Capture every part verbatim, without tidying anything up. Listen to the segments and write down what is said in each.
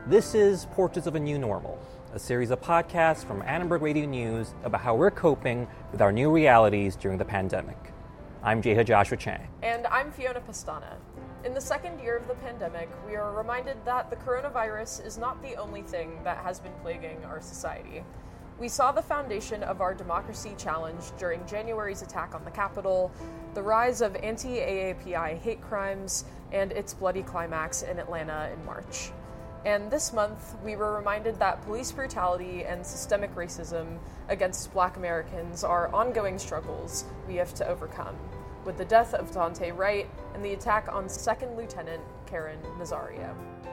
This is Portraits of a New Normal, a series of podcasts from Annenberg Radio News about how we're coping with our new realities during the pandemic. I'm Jeha Joshua Chang. And I'm Fiona Pastana. In the second year of the pandemic, we are reminded that the coronavirus is not the only thing that has been plaguing our society. We saw the foundation of our democracy challenged during January's attack on the Capitol, the rise of anti-A A P I hate crimes, and its bloody climax in Atlanta in March. And this month, we were reminded that police brutality and systemic racism against Black Americans are ongoing struggles we have to overcome, with the death of Daunte Wright and the attack on Second Lieutenant Karen Nazario.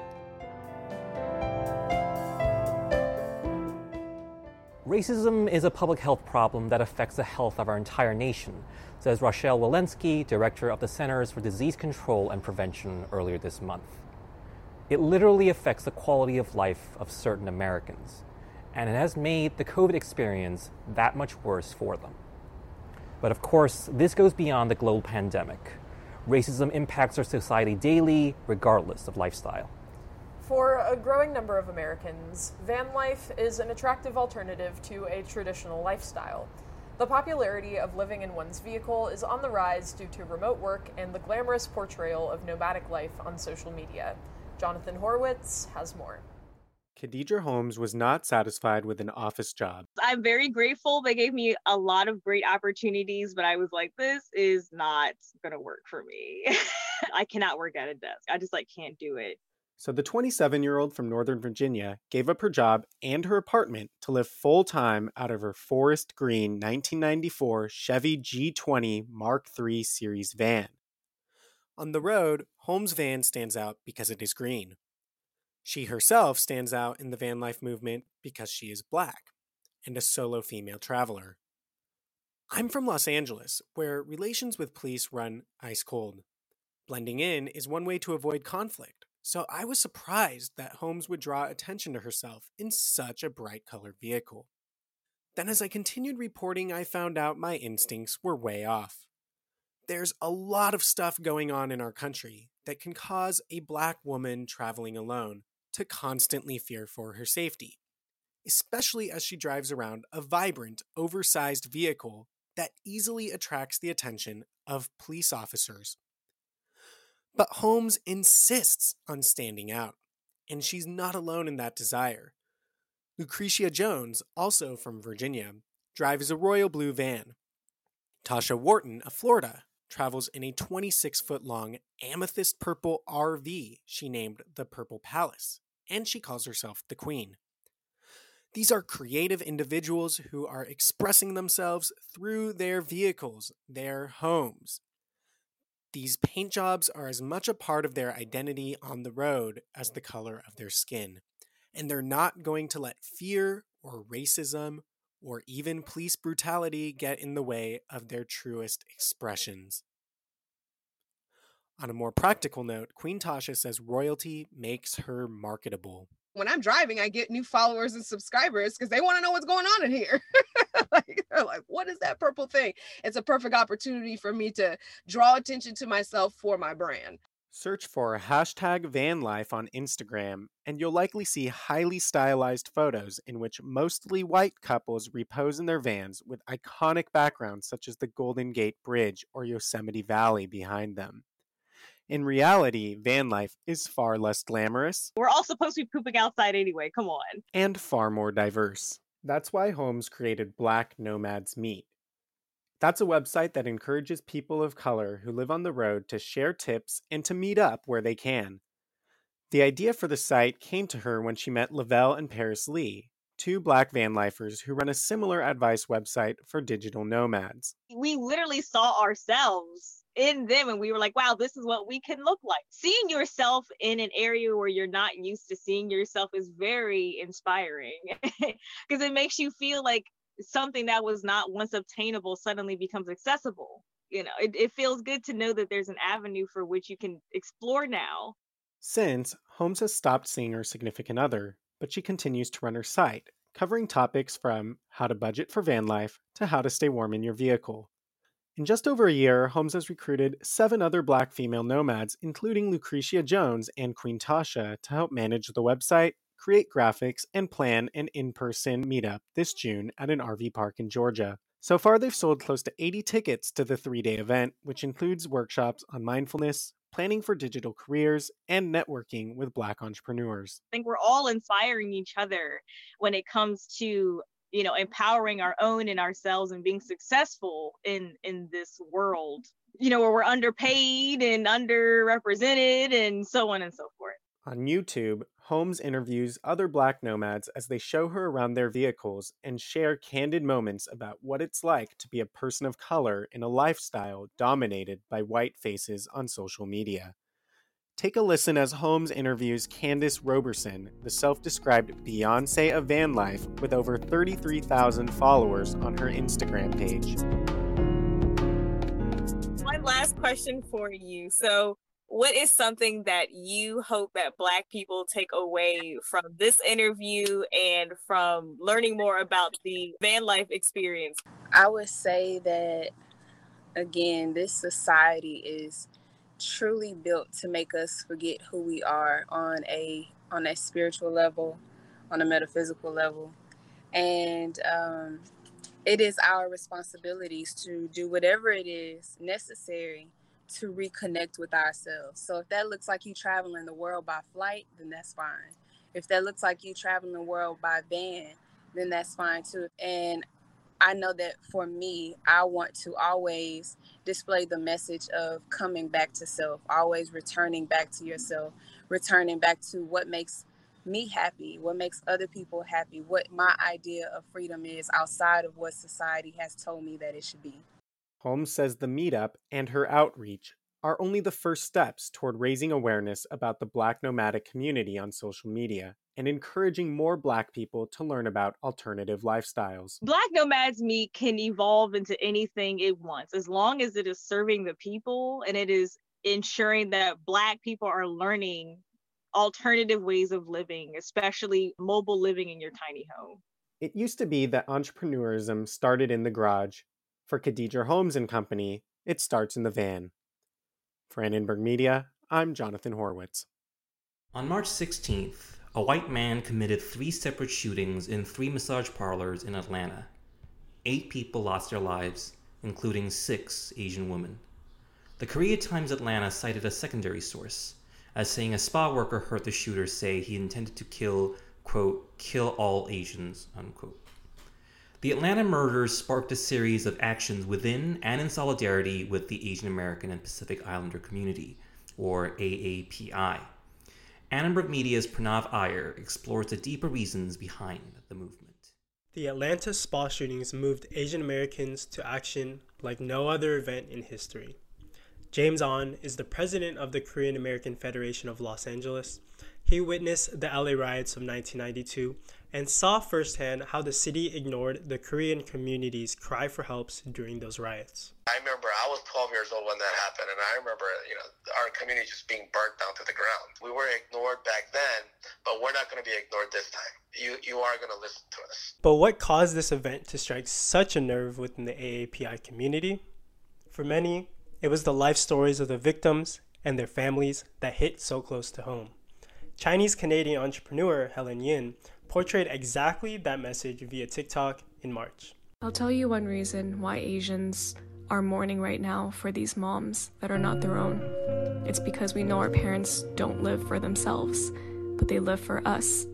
Racism is a public health problem that affects the health of our entire nation, says Rochelle Walensky, director of the Centers for Disease Control and Prevention, earlier this month. It literally affects the quality of life of certain Americans, and it has made the COVID experience that much worse for them. But of course, this goes beyond the global pandemic. Racism impacts our society daily, regardless of lifestyle. For a growing number of Americans, van life is an attractive alternative to a traditional lifestyle. The popularity of living in one's vehicle is on the rise due to remote work and the glamorous portrayal of nomadic life on social media. Jonathan Horowitz has more. Khadijah Holmes was not satisfied with an office job. I'm very grateful. They gave me a lot of great opportunities, but I was like, this is not going to work for me. I cannot work at a desk. I just like can't do it. So the twenty-seven-year-old from Northern Virginia gave up her job and her apartment to live full-time out of her forest green nineteen ninety-four Chevy G twenty Mark three Series van. On the road, Holmes' van stands out because it is green. She herself stands out in the van life movement because she is Black and a solo female traveler. I'm from Los Angeles, where relations with police run ice cold. Blending in is one way to avoid conflict. So I was surprised that Holmes would draw attention to herself in such a bright-colored vehicle. Then as I continued reporting, I found out my instincts were way off. There's a lot of stuff going on in our country that can cause a Black woman traveling alone to constantly fear for her safety, especially as she drives around a vibrant, oversized vehicle that easily attracts the attention of police officers. But Holmes insists on standing out, and she's not alone in that desire. Lucretia Jones, also from Virginia, drives a royal blue van. Tasha Wharton of Florida travels in a twenty-six-foot-long amethyst purple R V she named the Purple Palace, and she calls herself the Queen. These are creative individuals who are expressing themselves through their vehicles, their homes. These paint jobs are as much a part of their identity on the road as the color of their skin, and they're not going to let fear or racism or even police brutality get in the way of their truest expressions. On a more practical note, Queen Tasha says royalty makes her marketable. When I'm driving, I get new followers and subscribers because they want to know what's going on in here. like, they're like, what is that purple thing? It's a perfect opportunity for me to draw attention to myself for my brand. Search for hashtag vanlife on Instagram, and you'll likely see highly stylized photos in which mostly white couples repose in their vans with iconic backgrounds such as the Golden Gate Bridge or Yosemite Valley behind them. In reality, van life is far less glamorous. We're all supposed to be pooping outside anyway, come on. And far more diverse. That's why Holmes created Black Nomads Meet. That's a website that encourages people of color who live on the road to share tips and to meet up where they can. The idea for the site came to her when she met Lavelle and Paris Lee, two Black van lifers who run a similar advice website for digital nomads. We literally saw ourselves in them and we were like, wow, this is what we can look like. Seeing yourself in an area where you're not used to seeing yourself is very inspiring because it makes you feel like something that was not once obtainable suddenly becomes accessible. You know, it, it feels good to know that there's an avenue for which you can explore now. Since, Holmes has stopped seeing her significant other, but she continues to run her site, covering topics from how to budget for van life to how to stay warm in your vehicle. In just over a year, Holmes has recruited seven other Black female nomads, including Lucretia Jones and Queen Tasha, to help manage the website, create graphics, and plan an in-person meetup this June at an R V park in Georgia. So far, they've sold close to eighty tickets to the three-day event, which includes workshops on mindfulness, planning for digital careers, and networking with Black entrepreneurs. I think we're all inspiring each other when it comes to, you know, empowering our own and ourselves and being successful in, in this world, you know, where we're underpaid and underrepresented and so on and so forth. On YouTube, Holmes interviews other Black nomads as they show her around their vehicles and share candid moments about what it's like to be a person of color in a lifestyle dominated by white faces on social media. Take a listen as Holmes interviews Candace Roberson, the self-described Beyoncé of van life with over thirty-three thousand followers on her Instagram page. One last question for you. So, what is something that you hope that Black people take away from this interview and from learning more about the van life experience? I would say that, again, this society is truly built to make us forget who we are on a on a spiritual level, on a metaphysical level. And um, it is our responsibilities to do whatever it is necessary to reconnect with ourselves. So if that looks like you traveling the world by flight, then that's fine. If that looks like you traveling the world by van, then that's fine too. And I know that for me, I want to always display the message of coming back to self, always returning back to yourself, returning back to what makes me happy, what makes other people happy, what my idea of freedom is outside of what society has told me that it should be. Holmes says the meetup and her outreach are only the first steps toward raising awareness about the Black nomadic community on social media and encouraging more Black people to learn about alternative lifestyles. Black Nomads Meet can evolve into anything it wants, as long as it is serving the people and it is ensuring that Black people are learning alternative ways of living, especially mobile living in your tiny home. It used to be that entrepreneurism started in the garage. For Khadija Holmes and Company, it starts in the van. For Annenberg Media, I'm Jonathan Horwitz. On March sixteenth, a white man committed three separate shootings in three massage parlors in Atlanta. Eight people lost their lives, including six Asian women. The Korea Times Atlanta cited a secondary source as saying a spa worker heard the shooter say he intended to kill, quote, kill all Asians, unquote. The Atlanta murders sparked a series of actions within and in solidarity with the Asian American and Pacific Islander community, or A A P I. Annenberg Media's Pranav Iyer explores the deeper reasons behind the movement. The Atlanta spa shootings moved Asian Americans to action like no other event in history. James On is the president of the Korean American Federation of Los Angeles. He witnessed the L A riots of nineteen ninety-two and saw firsthand how the city ignored the Korean community's cry for help during those riots. I remember I was twelve years old when that happened, and I remember, you know, our community just being burnt down to the ground. We were ignored back then, but we're not going to be ignored this time. You you are going to listen to us. But what caused this event to strike such a nerve within the A A P I community? For many, it was the life stories of the victims and their families that hit so close to home. Chinese-Canadian entrepreneur Helen Yin portrayed exactly that message via TikTok in March. I'll tell you one reason why Asians are mourning right now for these moms that are not their own. It's because we know our parents don't live for themselves, but they live for us.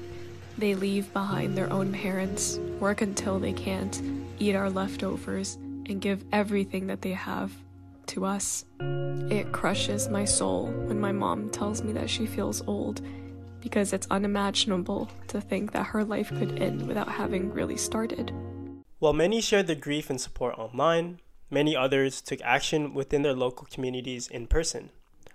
They leave behind their own parents, work until they can't, eat our leftovers, and give everything that they have to us. It crushes my soul when my mom tells me that she feels old, because it's unimaginable to think that her life could end without having really started. While many shared their grief and support online, many others took action within their local communities in person.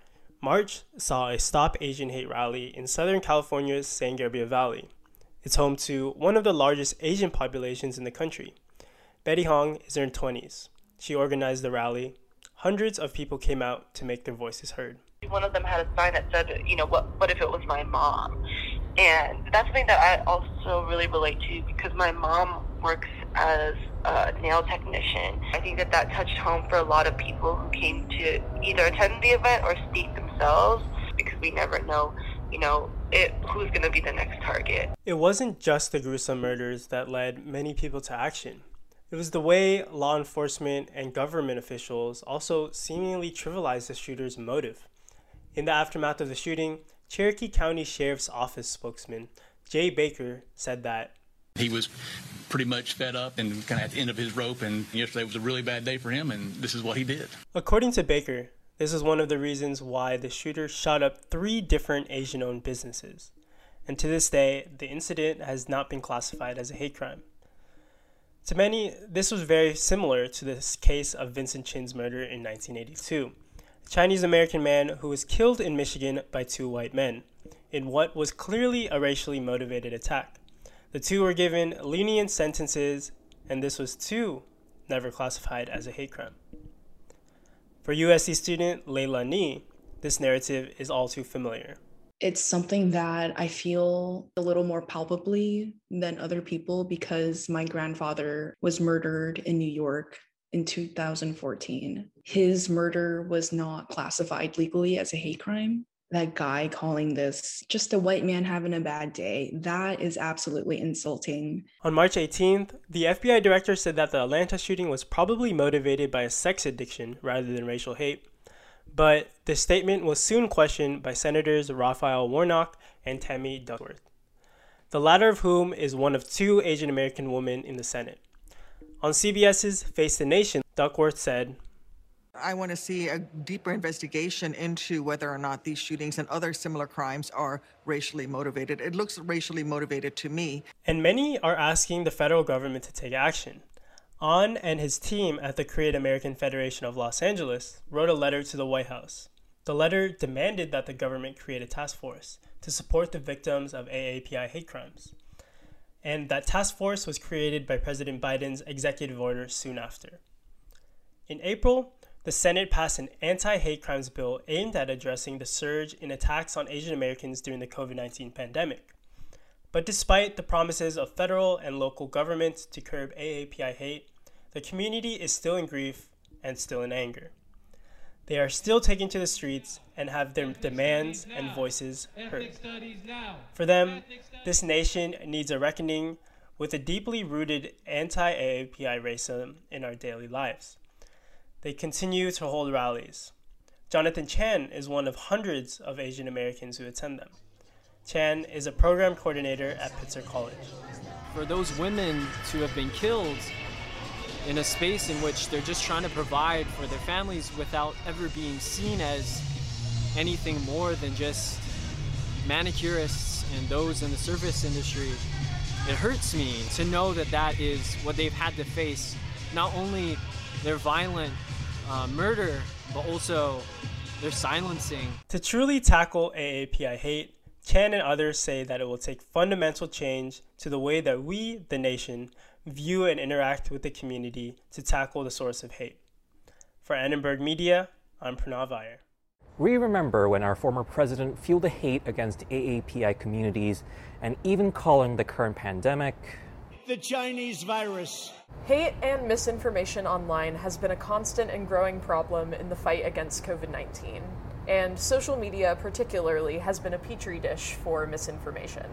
March saw a Stop Asian Hate rally in Southern California's San Gabriel Valley. It's home to one of the largest Asian populations in the country. Betty Hong is in her twenties. She organized the rally. Hundreds of people came out to make their voices heard. One of them had a sign that said, you know, what, what if it was my mom? And that's something that I also really relate to, because my mom works as a nail technician. I think that that touched home for a lot of people who came to either attend the event or speak themselves, because we never know, you know, it, who's going to be the next target. It wasn't just the gruesome murders that led many people to action. It was the way law enforcement and government officials also seemingly trivialized the shooter's motive. In the aftermath of the shooting, Cherokee County Sheriff's Office spokesman Jay Baker said that he was pretty much fed up and kind of at the end of his rope, and yesterday was a really bad day for him, and this is what he did. According to Baker, this is one of the reasons why the shooter shot up three different Asian-owned businesses. And to this day, the incident has not been classified as a hate crime. To many, this was very similar to the case of Vincent Chin's murder in nineteen eighty-two, a Chinese-American man who was killed in Michigan by two white men, in what was clearly a racially motivated attack. The two were given lenient sentences, and this was too never classified as a hate crime. For U S C student Layla Nee, this narrative is all too familiar. It's something that I feel a little more palpably than other people because my grandfather was murdered in New York in two thousand fourteen. His murder was not classified legally as a hate crime. That guy calling this just a white man having a bad day, that is absolutely insulting. On March eighteenth, the F B I director said that the Atlanta shooting was probably motivated by a sex addiction rather than racial hate. But this statement was soon questioned by Senators Raphael Warnock and Tammy Duckworth, the latter of whom is one of two Asian American women in the Senate. On CBS's Face the Nation, Duckworth said, I want to see a deeper investigation into whether or not these shootings and other similar crimes are racially motivated. It looks racially motivated to me. And many are asking the federal government to take action. Ahn and his team at the Korean American Federation of Los Angeles wrote a letter to the White House. The letter demanded that the government create a task force to support the victims of A A P I hate crimes. And that task force was created by President Biden's executive order soon after. In April, the Senate passed an anti-hate crimes bill aimed at addressing the surge in attacks on Asian Americans during the COVID nineteen pandemic. But despite the promises of federal and local governments to curb A A P I hate, the community is still in grief and still in anger. They are still taking to the streets and have their demands and voices heard. For them, this nation needs a reckoning with a deeply rooted anti-A A P I racism in our daily lives. They continue to hold rallies. Jonathan Chan is one of hundreds of Asian Americans who attend them. Chan is a program coordinator at Pitzer College. For those women to have been killed in a space in which they're just trying to provide for their families without ever being seen as anything more than just manicurists and those in the service industry, it hurts me to know that that is what they've had to face, not only their violent uh, murder, but also their silencing. To truly tackle A A P I hate, Chan and others say that it will take fundamental change to the way that we, the nation, view and interact with the community to tackle the source of hate. For Annenberg Media, I'm Pranav Iyer. We remember when our former president fueled the hate against A A P I communities and even calling the current pandemic the Chinese virus. Hate and misinformation online has been a constant and growing problem in the fight against COVID nineteen, and social media particularly has been a petri dish for misinformation.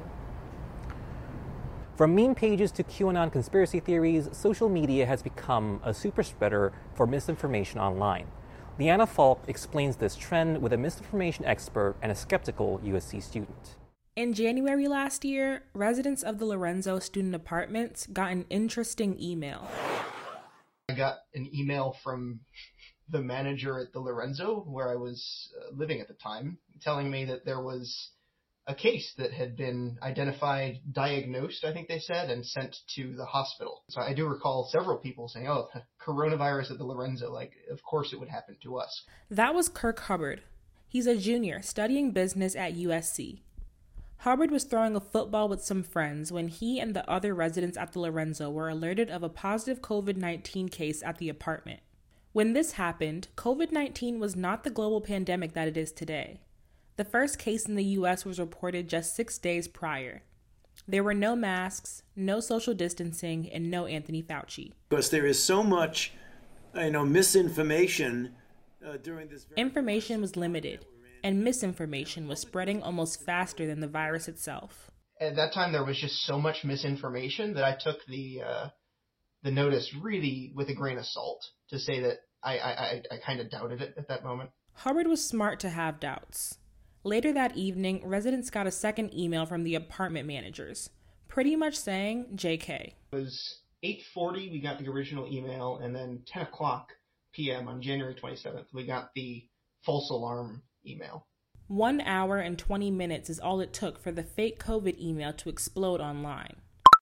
From meme pages to QAnon conspiracy theories, social media has become a super spreader for misinformation online. Leanna Falk explains this trend with a misinformation expert and a skeptical U S C student. In January last year, residents of the Lorenzo student apartments got an interesting email. I got an email from the manager at the Lorenzo, where I was uh, living at the time, telling me that there was a case that had been identified, diagnosed, I think they said, and sent to the hospital. So I do recall several people saying, oh, coronavirus at the Lorenzo, like, of course it would happen to us. That was Kirk Hubbard. He's a junior studying business at U S C. Hubbard was throwing a football with some friends when he and the other residents at the Lorenzo were alerted of a positive COVID nineteen case at the apartment. When this happened, COVID nineteen was not the global pandemic that it is today. The first case in the U S was reported just six days prior. There were no masks, no social distancing, and no Anthony Fauci. Because there is so much, you know, misinformation uh, during this. Information was limited, and misinformation was spreading almost faster than the virus itself. At that time, there was just so much misinformation that I took the uh, the notice really with a grain of salt to say that I, I, I kind of doubted it at that moment. Hubbard was smart to have doubts. Later that evening, residents got a second email from the apartment managers, pretty much saying J K. It was eight forty, we got the original email, and then ten o'clock p.m. on January twenty-seventh, we got the false alarm email. One hour and twenty minutes is all it took for the fake COVID email to explode online.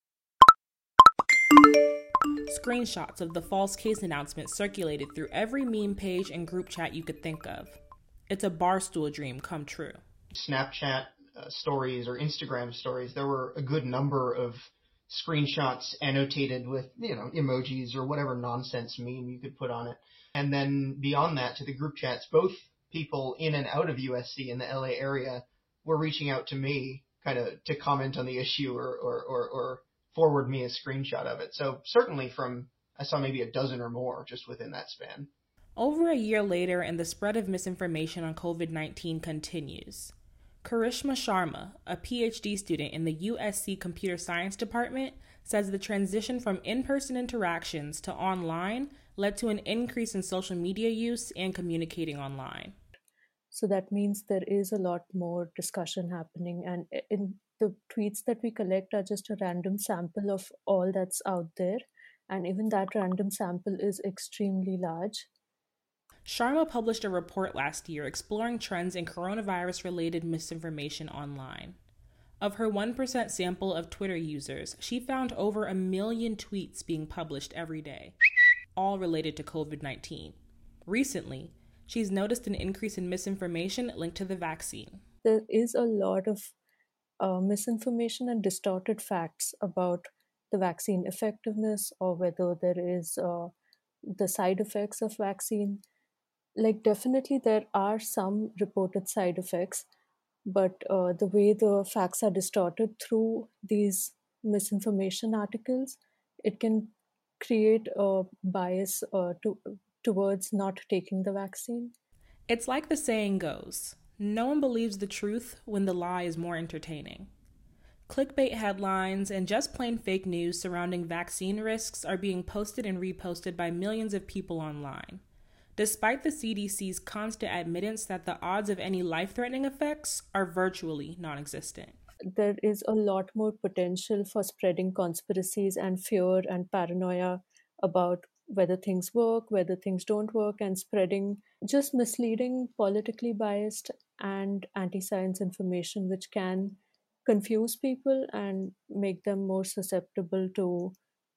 Screenshots of the false case announcement circulated through every meme page and group chat you could think of. It's a Barstool dream come true. Snapchat uh, stories or Instagram stories, there were a good number of screenshots annotated with, you know, emojis or whatever nonsense meme you could put on it. And then beyond that, to the group chats, both people in and out of U S C in the L A area were reaching out to me kind of to comment on the issue or, or, or, or forward me a screenshot of it. So certainly from, I saw maybe a dozen or more just within that span. Over a year later, and the spread of misinformation on COVID nineteen continues. Karishma Sharma, a P H D student in the U S C Computer Science Department, says the transition from in-person interactions to online led to an increase in social media use and communicating online. So that means there is a lot more discussion happening, and in the tweets that we collect are just a random sample of all that's out there, and even that random sample is extremely large. Sharma published a report last year exploring trends in coronavirus-related misinformation online. Of her one percent sample of Twitter users, she found over a million tweets being published every day, all related to COVID nineteen. Recently, she's noticed an increase in misinformation linked to the vaccine. There is a lot of uh, misinformation and distorted facts about the vaccine effectiveness or whether there is uh, the side effects of vaccine. Like, definitely there are some reported side effects, but uh, the way the facts are distorted through these misinformation articles, it can create a bias uh, to, towards not taking the vaccine. It's like the saying goes, no one believes the truth when the lie is more entertaining. Clickbait headlines and just plain fake news surrounding vaccine risks are being posted and reposted by millions of people online. Despite the C D C's constant admittance that the odds of any life-threatening effects are virtually non-existent. There is a lot more potential for spreading conspiracies and fear and paranoia about whether things work, whether things don't work, and spreading just misleading, politically biased and anti-science information, which can confuse people and make them more susceptible to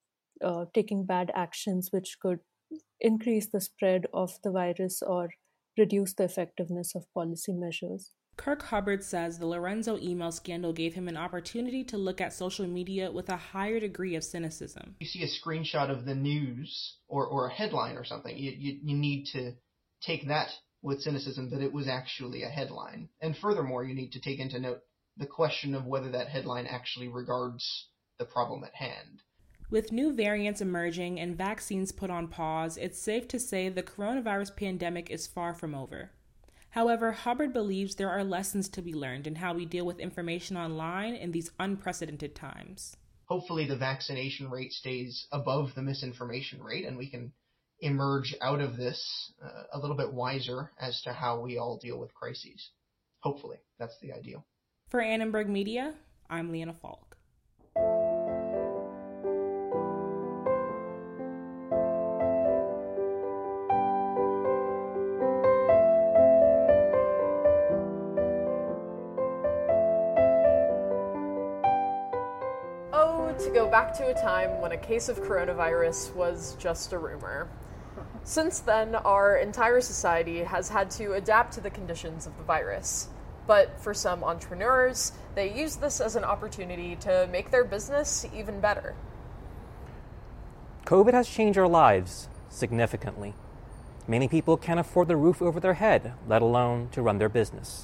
uh, taking bad actions, which could increase the spread of the virus or reduce the effectiveness of policy measures. Kirk Hubbard says the Lorenzo email scandal gave him an opportunity to look at social media with a higher degree of cynicism. You see a screenshot of the news or, or a headline or something, you, you, you need to take that with cynicism that it was actually a headline. And furthermore, you need to take into note the question of whether that headline actually regards the problem at hand. With new variants emerging and vaccines put on pause, it's safe to say the coronavirus pandemic is far from over. However, Hubbard believes there are lessons to be learned in how we deal with information online in these unprecedented times. Hopefully the vaccination rate stays above the misinformation rate and we can emerge out of this uh, a little bit wiser as to how we all deal with crises. Hopefully, that's the ideal. For Annenberg Media, I'm Leanna Falk. To go back to a time when a case of coronavirus was just a rumor. Since then, our entire society has had to adapt to the conditions of the virus. But for some entrepreneurs, they use this as an opportunity to make their business even better. COVID has changed our lives significantly. Many people can't afford the roof over their head, let alone to run their business.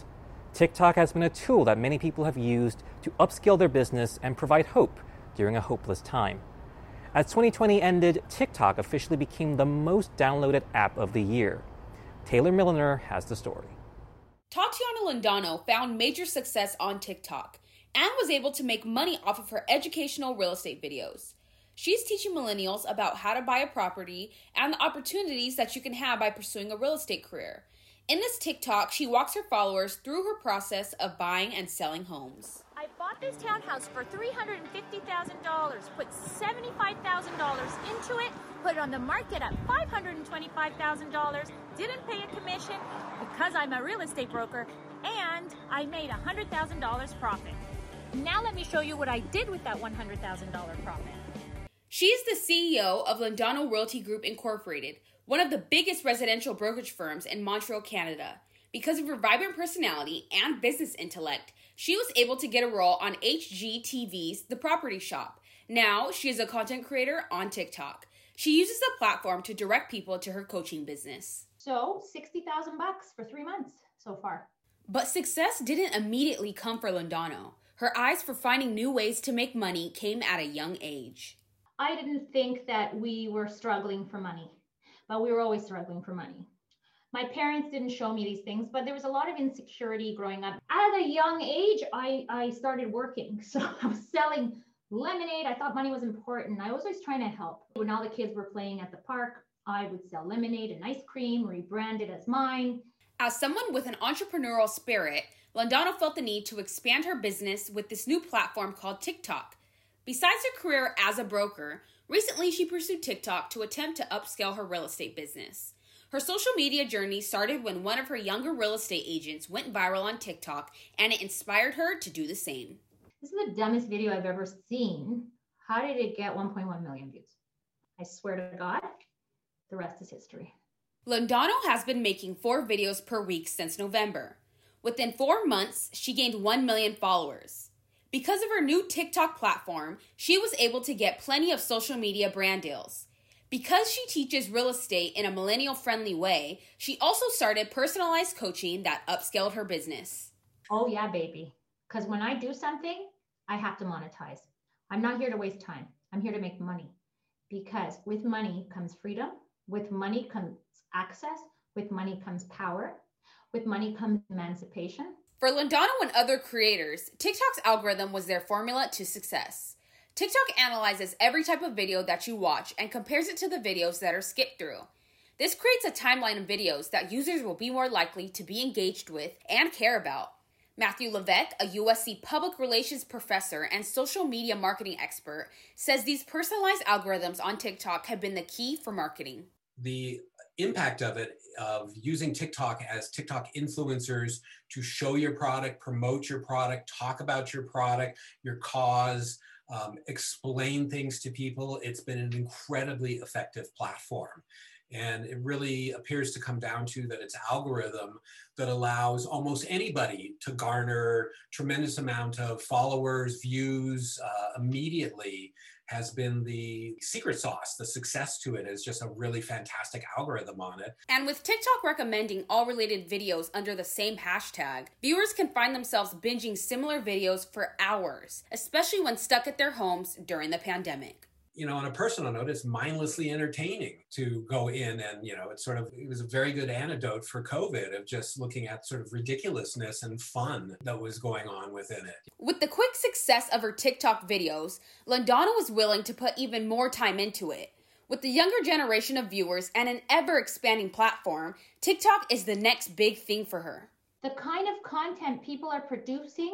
TikTok has been a tool that many people have used to upscale their business and provide hope during a hopeless time. As twenty twenty ended, TikTok officially became the most downloaded app of the year. Taylor Milliner has the story. Tatiana Londano found major success on TikTok and was able to make money off of her educational real estate videos. She's teaching millennials about how to buy a property and the opportunities that you can have by pursuing a real estate career. In this TikTok, she walks her followers through her process of buying and selling homes. I bought this townhouse for three hundred fifty thousand dollars, put seventy-five thousand dollars into it, put it on the market at five hundred twenty-five thousand dollars, didn't pay a commission because I'm a real estate broker, and I made one hundred thousand dollars profit. Now let me show you what I did with that one hundred thousand dollars profit. She is the C E O of Londano Realty Group Incorporated, one of the biggest residential brokerage firms in Montreal, Canada. Because of her vibrant personality and business intellect, she was able to get a role on H G T V's The Property Shop. Now, she is a content creator on TikTok. She uses the platform to direct people to her coaching business. So, sixty thousand bucks for three months so far. But success didn't immediately come for Londano. Her eyes for finding new ways to make money came at a young age. I didn't think that we were struggling for money, but we were always struggling for money. My parents didn't show me these things, but there was a lot of insecurity growing up. At a young age, I, I started working. So I was selling lemonade. I thought money was important. I was always trying to help. When all the kids were playing at the park, I would sell lemonade and ice cream, rebrand it as mine. As someone with an entrepreneurial spirit, Londano felt the need to expand her business with this new platform called TikTok. Besides her career as a broker, recently she pursued TikTok to attempt to upscale her real estate business. Her social media journey started when one of her younger real estate agents went viral on TikTok, and it inspired her to do the same. This is the dumbest video I've ever seen. How did it get one point one million views? I swear to God, the rest is history. Londano has been making four videos per week since November. Within four months, she gained one million followers. Because of her new TikTok platform, she was able to get plenty of social media brand deals. Because she teaches real estate in a millennial-friendly way, she also started personalized coaching that upscaled her business. Oh yeah, baby. Because when I do something, I have to monetize. I'm not here to waste time. I'm here to make money. Because with money comes freedom. With money comes access. With money comes power. With money comes emancipation. For Londano and other creators, TikTok's algorithm was their formula to success. TikTok analyzes every type of video that you watch and compares it to the videos that are skipped through. This creates a timeline of videos that users will be more likely to be engaged with and care about. Matthew Levesque, a U S C public relations professor and social media marketing expert, says these personalized algorithms on TikTok have been the key for marketing. The impact of it, of using TikTok as TikTok influencers to show your product, promote your product, talk about your product, your cause, um, explain things to people, it's been an incredibly effective platform. And it really appears to come down to that it's algorithm that allows almost anybody to garner tremendous amount of followers, views uh, immediately has been the secret sauce. The success to it is just a really fantastic algorithm on it. And with TikTok recommending all related videos under the same hashtag, viewers can find themselves binging similar videos for hours, especially when stuck at their homes during the pandemic. You know, on a personal note, it's mindlessly entertaining to go in and, you know, it's sort of, it was a very good antidote for COVID of just looking at sort of ridiculousness and fun that was going on within it. With the quick success of her TikTok videos, Londano was willing to put even more time into it. With the younger generation of viewers and an ever-expanding platform, TikTok is the next big thing for her. The kind of content people are producing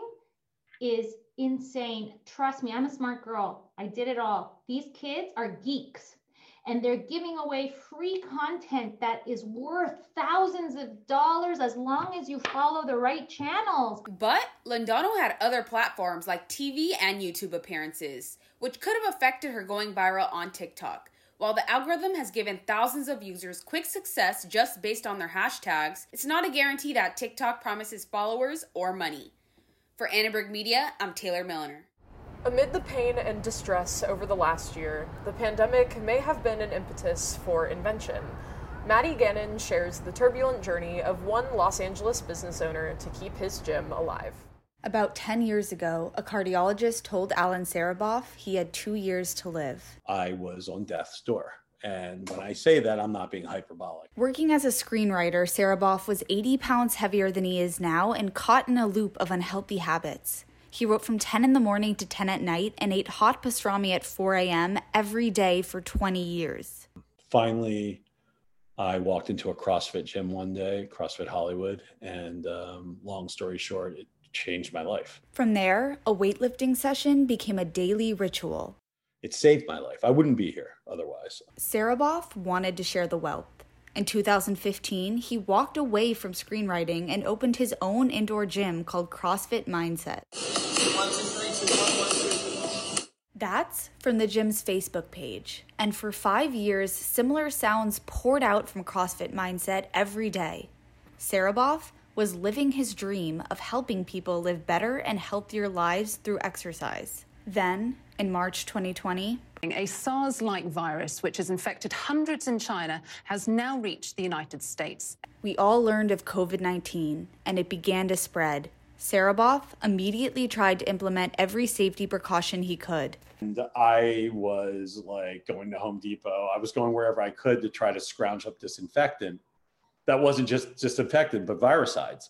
is insane. Trust me, I'm a smart girl. I did it all. These kids are geeks, and they're giving away free content that is worth thousands of dollars as long as you follow the right channels. But Londano had other platforms like T V and YouTube appearances, which could have affected her going viral on TikTok. While the algorithm has given thousands of users quick success just based on their hashtags, it's not a guarantee that TikTok promises followers or money. For Annenberg Media, I'm Taylor Milliner. Amid the pain and distress over the last year, the pandemic may have been an impetus for invention. Maddie Gannon shares the turbulent journey of one Los Angeles business owner to keep his gym alive. About ten years ago, a cardiologist told Alan Saraboff he had two years to live. I was on death's door. And when I say that, I'm not being hyperbolic. Working as a screenwriter, Saraboff was eighty pounds heavier than he is now and caught in a loop of unhealthy habits. He wrote from ten in the morning to ten at night and ate hot pastrami at four a.m. every day for twenty years. Finally, I walked into a CrossFit gym one day, CrossFit Hollywood, and um, long story short, it changed my life. From there, a weightlifting session became a daily ritual. It saved my life. I wouldn't be here otherwise. Saraboff wanted to share the wealth. In two thousand fifteen, he walked away from screenwriting and opened his own indoor gym called CrossFit Mindset. That's from the gym's Facebook page. And for five years, similar sounds poured out from CrossFit Mindset every day. Saraboff was living his dream of helping people live better and healthier lives through exercise. Then, in March twenty twenty, a SARS-like virus, which has infected hundreds in China, has now reached the United States. We all learned of covid nineteen, and it began to spread. Saraboff immediately tried to implement every safety precaution he could. And I was like going to Home Depot. I was going wherever I could to try to scrounge up disinfectant. That wasn't just disinfectant, but viricides.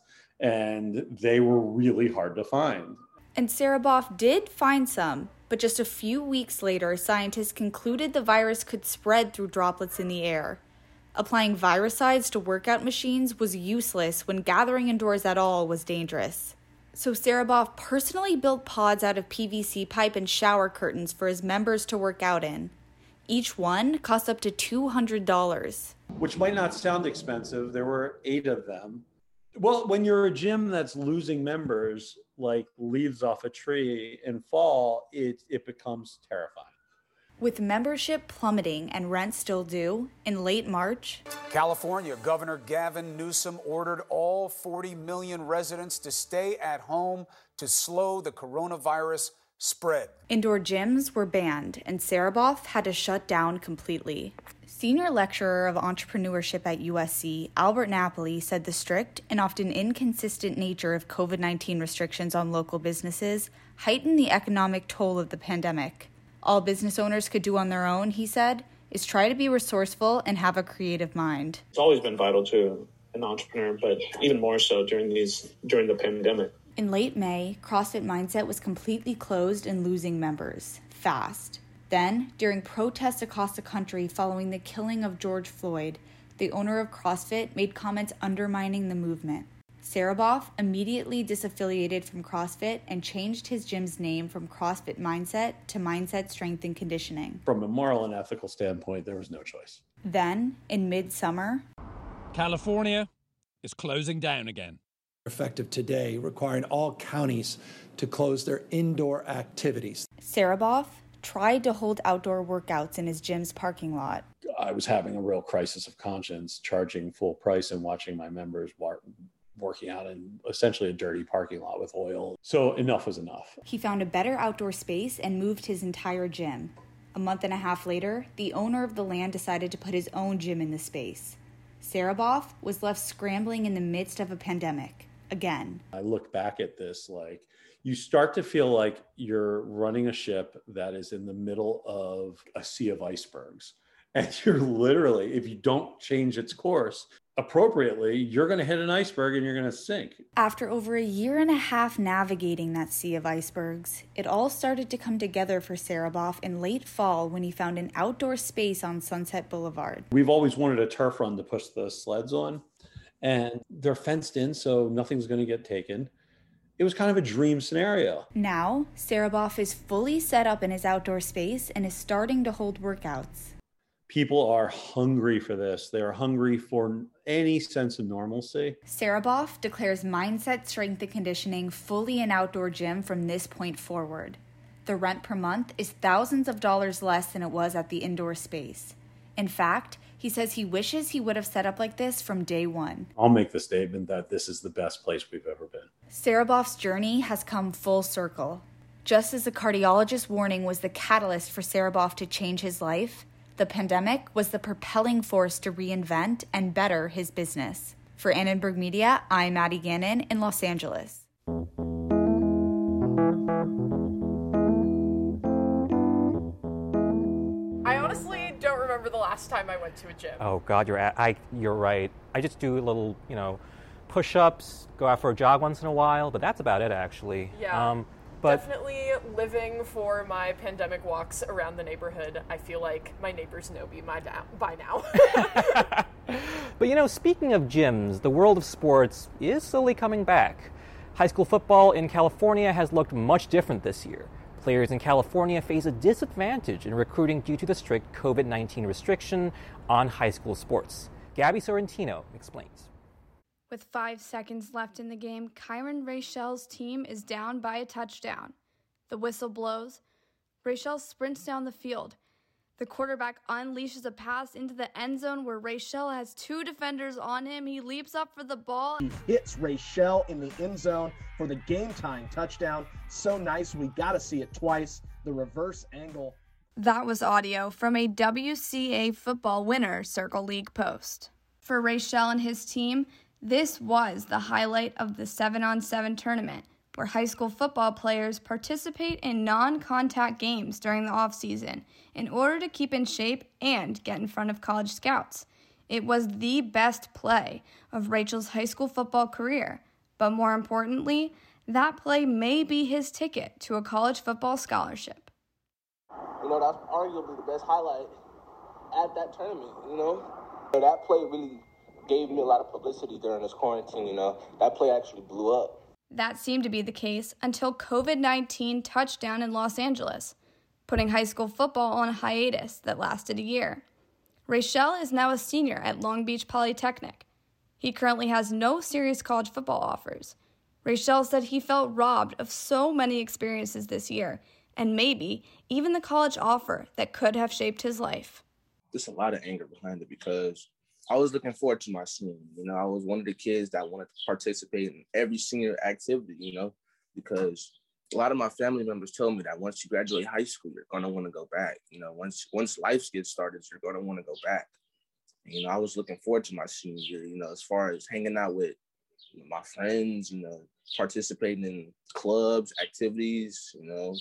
And they were really hard to find. And Saraboff did find some, but just a few weeks later, scientists concluded the virus could spread through droplets in the air. Applying viricides to workout machines was useless when gathering indoors at all was dangerous. So Saraboff personally built pods out of P V C pipe and shower curtains for his members to work out in. Each one cost up to two hundred dollars. Which might not sound expensive. There were eight of them. Well, when you're a gym that's losing members like leaves off a tree in fall, it, it becomes terrifying. With membership plummeting and rent still due, in late March, California Governor Gavin Newsom ordered all forty million residents to stay at home to slow the coronavirus spread. Indoor gyms were banned, and Saraboff had to shut down completely. Senior lecturer of entrepreneurship at U S C, Albert Napoli, said the strict and often inconsistent nature of covid nineteen restrictions on local businesses heightened the economic toll of the pandemic. All business owners could do on their own, he said, is try to be resourceful and have a creative mind. It's always been vital to an entrepreneur, but even more so during these during the pandemic. In late May, CrossFit Mindset was completely closed and losing members, fast. Then, during protests across the country following the killing of George Floyd, the owner of CrossFit made comments undermining the movement. Saraboff immediately disaffiliated from CrossFit and changed his gym's name from CrossFit Mindset to Mindset Strength and Conditioning. From a moral and ethical standpoint, there was no choice. Then, in midsummer, California is closing down again. Effective today, requiring all counties to close their indoor activities. Saraboff tried to hold outdoor workouts in his gym's parking lot. I was having a real crisis of conscience, charging full price and watching my members war- working out in essentially a dirty parking lot with oil. So enough was enough. He found a better outdoor space and moved his entire gym. A month and a half later, the owner of the land decided to put his own gym in the space. Saraboff was left scrambling in the midst of a pandemic. Again. I look back at this like you start to feel like you're running a ship that is in the middle of a sea of icebergs. And you're literally, if you don't change its course appropriately, you're going to hit an iceberg and you're going to sink. After over a year and a half navigating that sea of icebergs, it all started to come together for Saraboff in late fall when he found an outdoor space on Sunset Boulevard. We've always wanted a turf run to push the sleds on, and they're fenced in, so nothing's going to get taken. It was kind of a dream scenario. Now, Saraboff is fully set up in his outdoor space and is starting to hold workouts. People are hungry for this. They are hungry for any sense of normalcy. Saraboff declares Mindset Strength and Conditioning fully an outdoor gym from this point forward. The rent per month is thousands of dollars less than it was at the indoor space. In fact, he says he wishes he would have set up like this from day one. I'll make the statement that this is the best place we've ever been. Saraboff's journey has come full circle. Just as the cardiologist's warning was the catalyst for Saraboff to change his life, The pandemic was the propelling force to reinvent and better his business. For Annenberg Media, I'm Maddie Gannon in Los Angeles. I honestly don't remember the last time I went to a gym. Oh God, you're at, I you're right. I just do a little, you know, push-ups, go out for a jog once in a while, but that's about it actually. Yeah. Um, but Definitely living for my pandemic walks around the neighborhood. I feel like my neighbors know me by now. By now. But you know, speaking of gyms, the world of sports is slowly coming back. High school football in California has looked much different this year. Players in California face a disadvantage in recruiting due to the strict covid nineteen restriction on high school sports. Gabby Sorrentino explains. With five seconds left in the game, Kyron Rachel's team is down by a touchdown. The whistle blows. Rachel sprints down the field. The quarterback unleashes a pass into the end zone where Rachel has two defenders on him. He leaps up for the ball. He hits Rachel in the end zone for the game-tying touchdown. So nice, we got to see it twice. The reverse angle. That was audio from a W C A football winner Circle League post. For Rachel and his team, this was the highlight of the seven on seven tournament, where high school football players participate in non-contact games during the off-season in order to keep in shape and get in front of college scouts. It was the best play of Rachel's high school football career, but more importantly, that play may be his ticket to a college football scholarship. You know, that's arguably the best highlight at that tournament, you know? That play really gave me a lot of publicity during this quarantine, you know. That play actually blew up. That seemed to be the case until covid nineteen touched down in Los Angeles, putting high school football on a hiatus that lasted a year. Rachel is now a senior at Long Beach Polytechnic. He currently has no serious college football offers. Rachel said he felt robbed of so many experiences this year, and maybe even the college offer that could have shaped his life. There's a lot of anger behind it because I was looking forward to my senior. You know, I was one of the kids that wanted to participate in every senior activity, you know, because a lot of my family members told me that once you graduate high school, you're going to want to go back. You know, once once life gets started, you're going to want to go back. And, you know, I was looking forward to my senior year, you know, as far as hanging out with you know, my friends, you know, participating in clubs, activities, you know.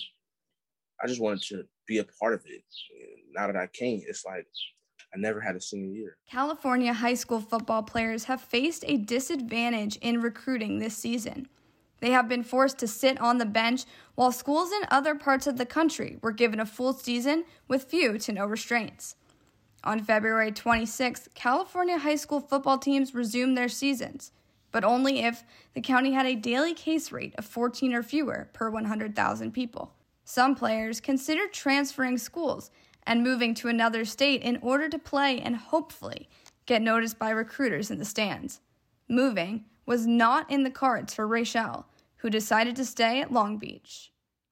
I just wanted to be a part of it. Now that I can't, it's like, I never had a senior year. California high school football players have faced a disadvantage in recruiting this season. They have been forced to sit on the bench while schools in other parts of the country were given a full season with few to no restraints. On February twenty-sixth, California high school football teams resumed their seasons, but only if the county had a daily case rate of fourteen or fewer per one hundred thousand people. Some players considered transferring schools and moving to another state in order to play and hopefully get noticed by recruiters in the stands. Moving was not in the cards for Rachel, who decided to stay at Long Beach.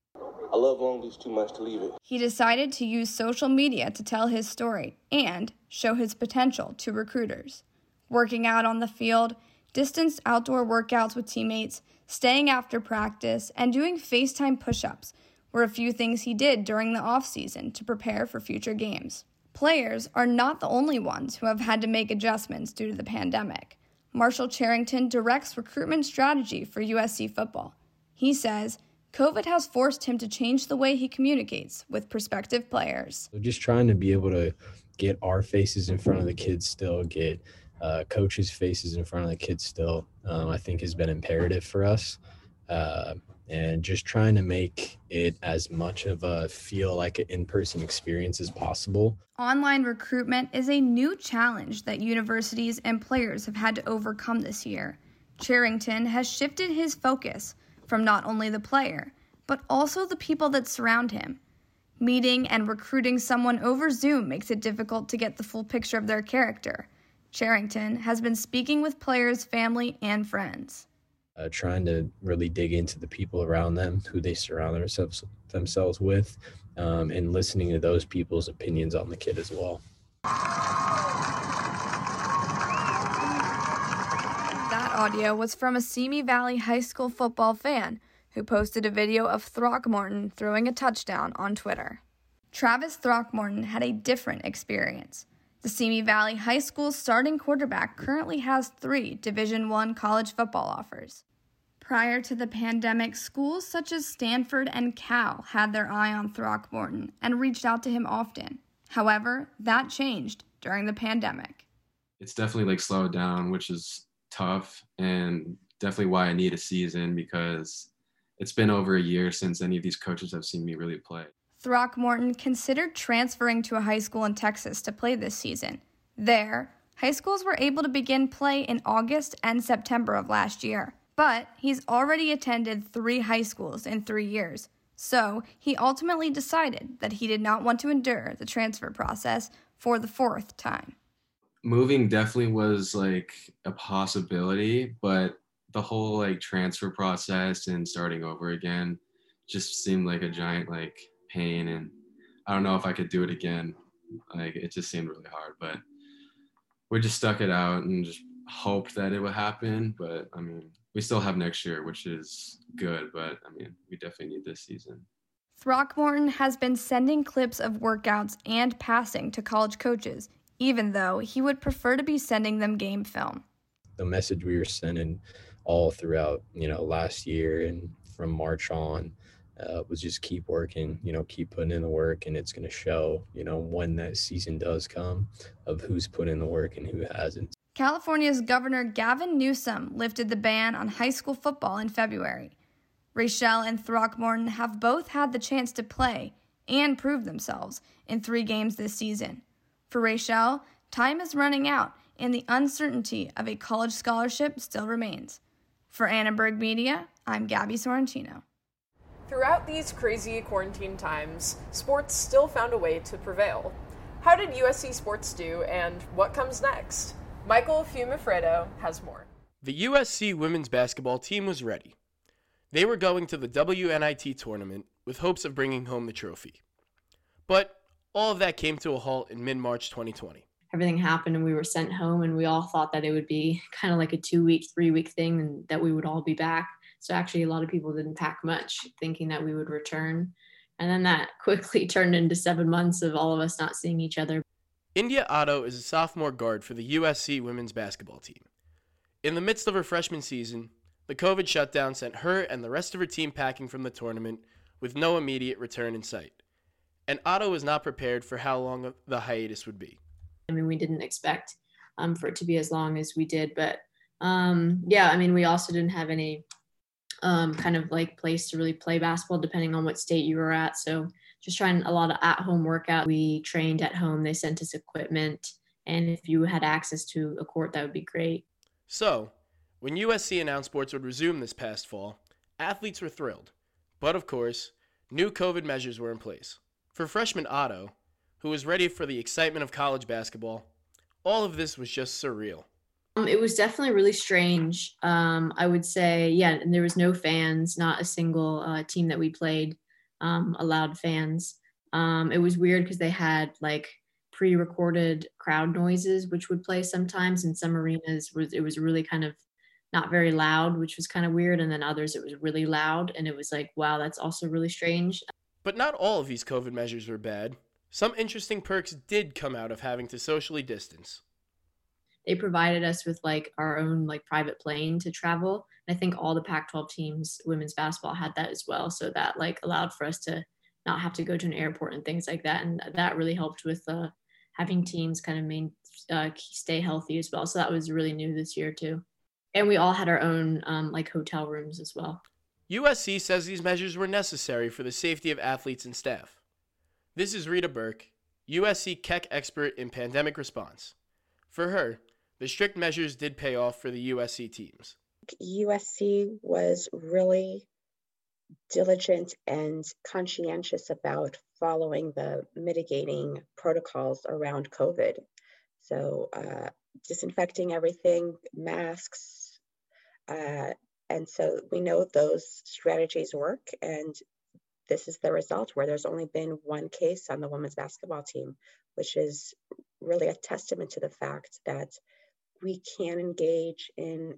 I love Long Beach too much to leave it. He decided to use social media to tell his story and show his potential to recruiters. Working out on the field, distanced outdoor workouts with teammates, staying after practice, and doing FaceTime push-ups were a few things he did during the off-season to prepare for future games. Players are not the only ones who have had to make adjustments due to the pandemic. Marshall Charrington directs recruitment strategy for U S C football. He says COVID has forced him to change the way he communicates with prospective players. So just trying to be able to get our faces in front of the kids still, get uh, coaches' faces in front of the kids still, um, I think has been imperative for us. Uh, and just trying to make it as much of a feel like an in-person experience as possible. Online recruitment is a new challenge that universities and players have had to overcome this year. Charrington has shifted his focus from not only the player, but also the people that surround him. Meeting and recruiting someone over Zoom makes it difficult to get the full picture of their character. Charrington has been speaking with players' family and friends. Uh, trying to really dig into the people around them, who they surround themselves themselves with, um, and listening to those people's opinions on the kid as well. That audio was from a Simi Valley High School football fan who posted a video of Throckmorton throwing a touchdown on Twitter. Travis Throckmorton had a different experience. The Simi Valley High School starting quarterback currently has three Division I college football offers. Prior to the pandemic, schools such as Stanford and Cal had their eye on Throckmorton and reached out to him often. However, that changed during the pandemic. It's definitely like slowed down, which is tough, and definitely why I need a season, because it's been over a year since any of these coaches have seen me really play. Throckmorton considered transferring to a high school in Texas to play this season. There, high schools were able to begin play in August and September of last year. But he's already attended three high schools in three years. So he ultimately decided that he did not want to endure the transfer process for the fourth time. Moving definitely was like a possibility, but the whole like transfer process and starting over again just seemed like a giant like pain, and I don't know if I could do it again. Like it just seemed really hard, but we just stuck it out and just hoped that it would happen. But I mean, we still have next year, which is good, but I mean, we definitely need this season. Throckmorton has been sending clips of workouts and passing to college coaches, even though he would prefer to be sending them game film. The message we were sending all throughout, you know, last year and from March on uh, was just keep working, you know, keep putting in the work, and it's going to show, you know, when that season does come of who's put in the work and who hasn't. California's Governor Gavin Newsom lifted the ban on high school football in February. Rachelle and Throckmorton have both had the chance to play and prove themselves in three games this season. For Rachelle, time is running out and the uncertainty of a college scholarship still remains. For Annenberg Media, I'm Gabby Sorrentino. Throughout these crazy quarantine times, sports still found a way to prevail. How did U S C sports do, and what comes next? Michael Fumifredo has more. The U S C women's basketball team was ready. They were going to the W N I T tournament with hopes of bringing home the trophy. But all of that came to a halt in mid-March twenty twenty. Everything happened and we were sent home, and we all thought that it would be kind of like a two-week, three-week thing and that we would all be back. So actually a lot of people didn't pack much, thinking that we would return. And then that quickly turned into seven months of all of us not seeing each other. India Otto is a sophomore guard for the U S C women's basketball team. In the midst of her freshman season, the COVID shutdown sent her and the rest of her team packing from the tournament with no immediate return in sight. And Otto was not prepared for how long the hiatus would be. I mean, we didn't expect um, for it to be as long as we did. But um, yeah, I mean, we also didn't have any um, kind of like place to really play basketball depending on what state you were at. So just trying a lot of at-home workout. We trained at home. They sent us equipment. And if you had access to a court, that would be great. So when U S C announced sports would resume this past fall, athletes were thrilled. But of course, new COVID measures were in place. For freshman Otto, who was ready for the excitement of college basketball, all of this was just surreal. Um, it was definitely really strange. Um, I would say, yeah, and there was no fans, not a single uh, team that we played um, allowed fans. Um, it was weird because they had like pre-recorded crowd noises, which would play sometimes. In some arenas, was it was really kind of not very loud, which was kind of weird. And then others, it was really loud. And it was like, wow, that's also really strange. But not all of these COVID measures were bad. Some interesting perks did come out of having to socially distance. They provided us with like our own like private plane to travel. And I think all the Pac twelve teams, women's basketball, had that as well. So that like allowed for us to not have to go to an airport and things like that. And that really helped with uh, having teams kind of main, uh, stay healthy as well. So that was really new this year too. And we all had our own um, like hotel rooms as well. U S C says these measures were necessary for the safety of athletes and staff. This is Rita Burke, U S C Keck expert in pandemic response. For her, the strict measures did pay off for the U S C teams. U S C was really diligent and conscientious about following the mitigating protocols around COVID. So uh, disinfecting everything, masks, uh, and so we know those strategies work, and this is the result, where there's only been one case on the women's basketball team, which is really a testament to the fact that we can engage in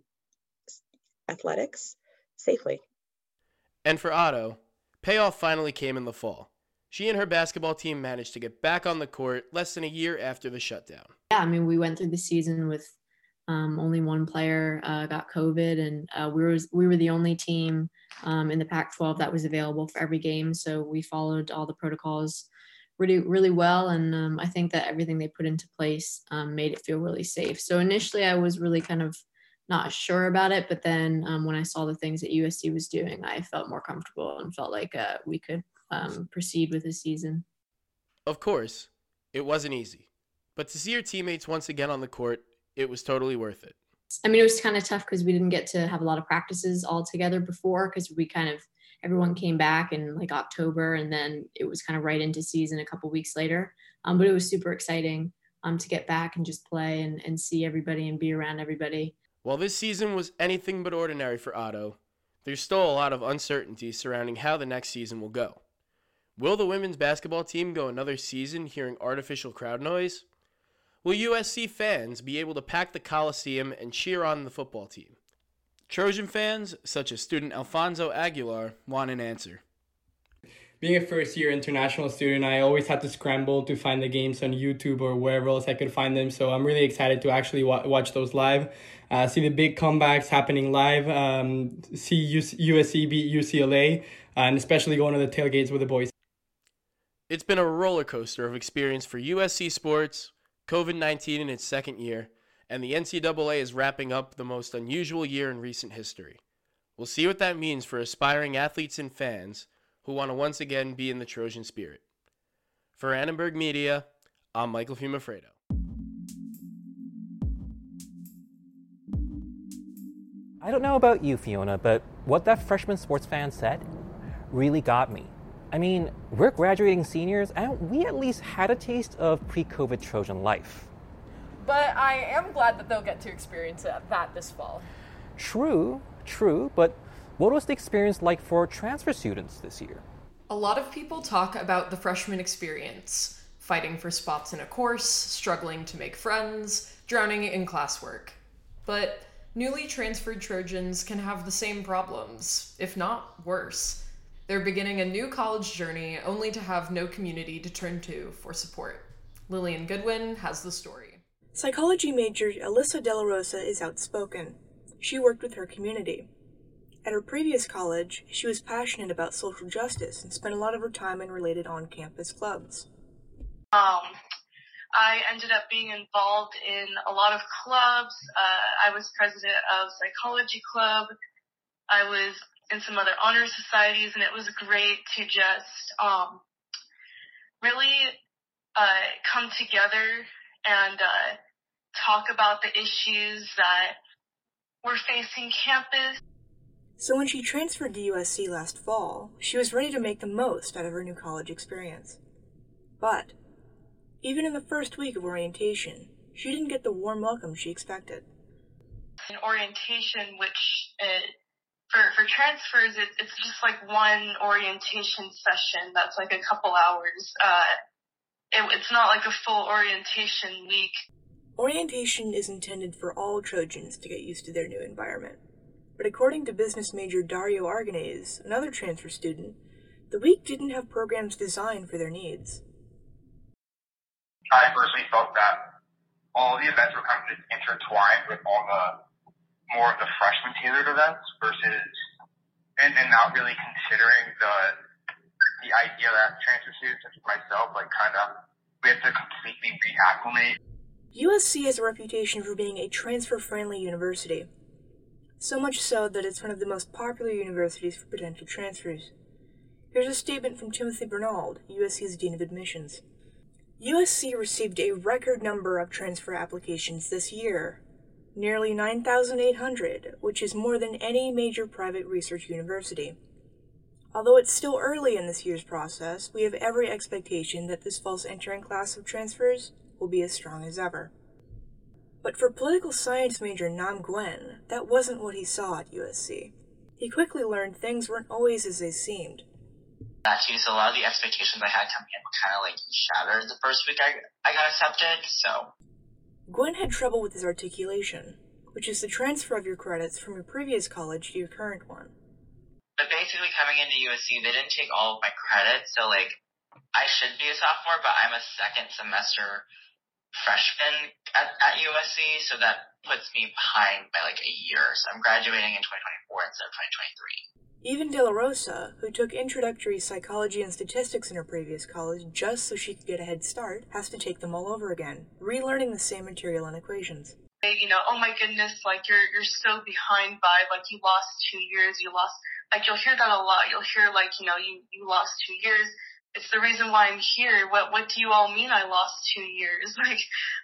athletics safely. And for Otto, payoff finally came in the fall. She and her basketball team managed to get back on the court less than a year after the shutdown. Yeah, I mean, we went through the season with um, only one player uh, got COVID, and uh, we were we were the only team um, in the Pac twelve that was available for every game. So we followed all the protocols really, really well, and um, I think that everything they put into place um, made it feel really safe. So initially, I was really kind of not sure about it, but then um, when I saw the things that U S C was doing, I felt more comfortable and felt like uh, we could um, proceed with the season. Of course, it wasn't easy, but to see your teammates once again on the court, it was totally worth it. I mean, it was kind of tough because we didn't get to have a lot of practices all together before, because we kind of, everyone came back in like October, and then it was kind of right into season a couple weeks later. Um, but it was super exciting um, to get back and just play and, and see everybody and be around everybody. While this season was anything but ordinary for Otto, there's still a lot of uncertainty surrounding how the next season will go. Will the women's basketball team go another season hearing artificial crowd noise? Will U S C fans be able to pack the Coliseum and cheer on the football team? Trojan fans, such as student Alfonso Aguilar, want an answer. Being a first-year international student, I always had to scramble to find the games on YouTube or wherever else I could find them. So I'm really excited to actually wa- watch those live, uh, see the big comebacks happening live, um, see U S C beat U C L A, uh, and especially going to the tailgates with the boys. It's been a roller coaster of experience for U S C sports, COVID nineteen in its second year, and the N C double A is wrapping up the most unusual year in recent history. We'll see what that means for aspiring athletes and fans who want to once again be in the Trojan spirit. For Annenberg Media, I'm Michael Fumafredo. I don't know about you, Fiona, but what that freshman sports fan said really got me. I mean, we're graduating seniors, and we at least had a taste of pre-COVID Trojan life. But I am glad that they'll get to experience that this fall. True, true, but what was the experience like for transfer students this year? A lot of people talk about the freshman experience, fighting for spots in a course, struggling to make friends, drowning in classwork. But newly transferred Trojans can have the same problems, if not worse. They're beginning a new college journey only to have no community to turn to for support. Lillian Goodwin has the story. Psychology major Alyssa De La Rosa is outspoken. She worked with her community. At her previous college, she was passionate about social justice and spent a lot of her time in related on-campus clubs. Um, I ended up being involved in a lot of clubs. Uh, I was president of Psychology Club. I was in some other honor societies, and it was great to just um, really uh, come together and uh, talk about the issues that were facing campus. So when she transferred to U S C last fall, she was ready to make the most out of her new college experience. But even in the first week of orientation, she didn't get the warm welcome she expected. In orientation, which uh, for for transfers, it, it's just like one orientation session that's like a couple hours. Uh, it, it's not like a full orientation week. Orientation is intended for all Trojans to get used to their new environment. But according to business major Dario Arganez, another transfer student, the week didn't have programs designed for their needs. I personally felt that all the events were kind of intertwined with all the more of the freshman tailored events versus, and, and not really considering the the idea that transfer students such as myself, like kind of, we have to completely reacclimate. U S C has a reputation for being a transfer-friendly university. So much so that it's one of the most popular universities for potential transfers. Here's a statement from Timothy Bernald, U S C's Dean of Admissions. U S C received a record number of transfer applications this year, nearly nine thousand eight hundred, which is more than any major private research university. Although it's still early in this year's process, we have every expectation that this fall's entering class of transfers will be as strong as ever. But for political science major Nam Nguyen, that wasn't what he saw at U S C. He quickly learned things weren't always as they seemed. That too, so a lot of the expectations I had coming in were kind of like shattered the first week I, I got accepted, so. Nguyen had trouble with his articulation, which is the transfer of your credits from your previous college to your current one. But basically coming into U S C, they didn't take all of my credits, so like, I should be a sophomore, but I'm a second semester freshman at, at U S C, so that puts me behind by like a year. So I'm graduating in twenty twenty-four instead of twenty twenty-three. Even De La Rosa, who took introductory psychology and statistics in her previous college just so she could get a head start, has to take them all over again, relearning the same material and equations. You know, oh my goodness, like you're you're so behind by, like you lost two years, you lost, like you'll hear that a lot. You'll hear like, you know, you, you lost two years. It's the reason why I'm here. What what do you all mean I lost two years? Like,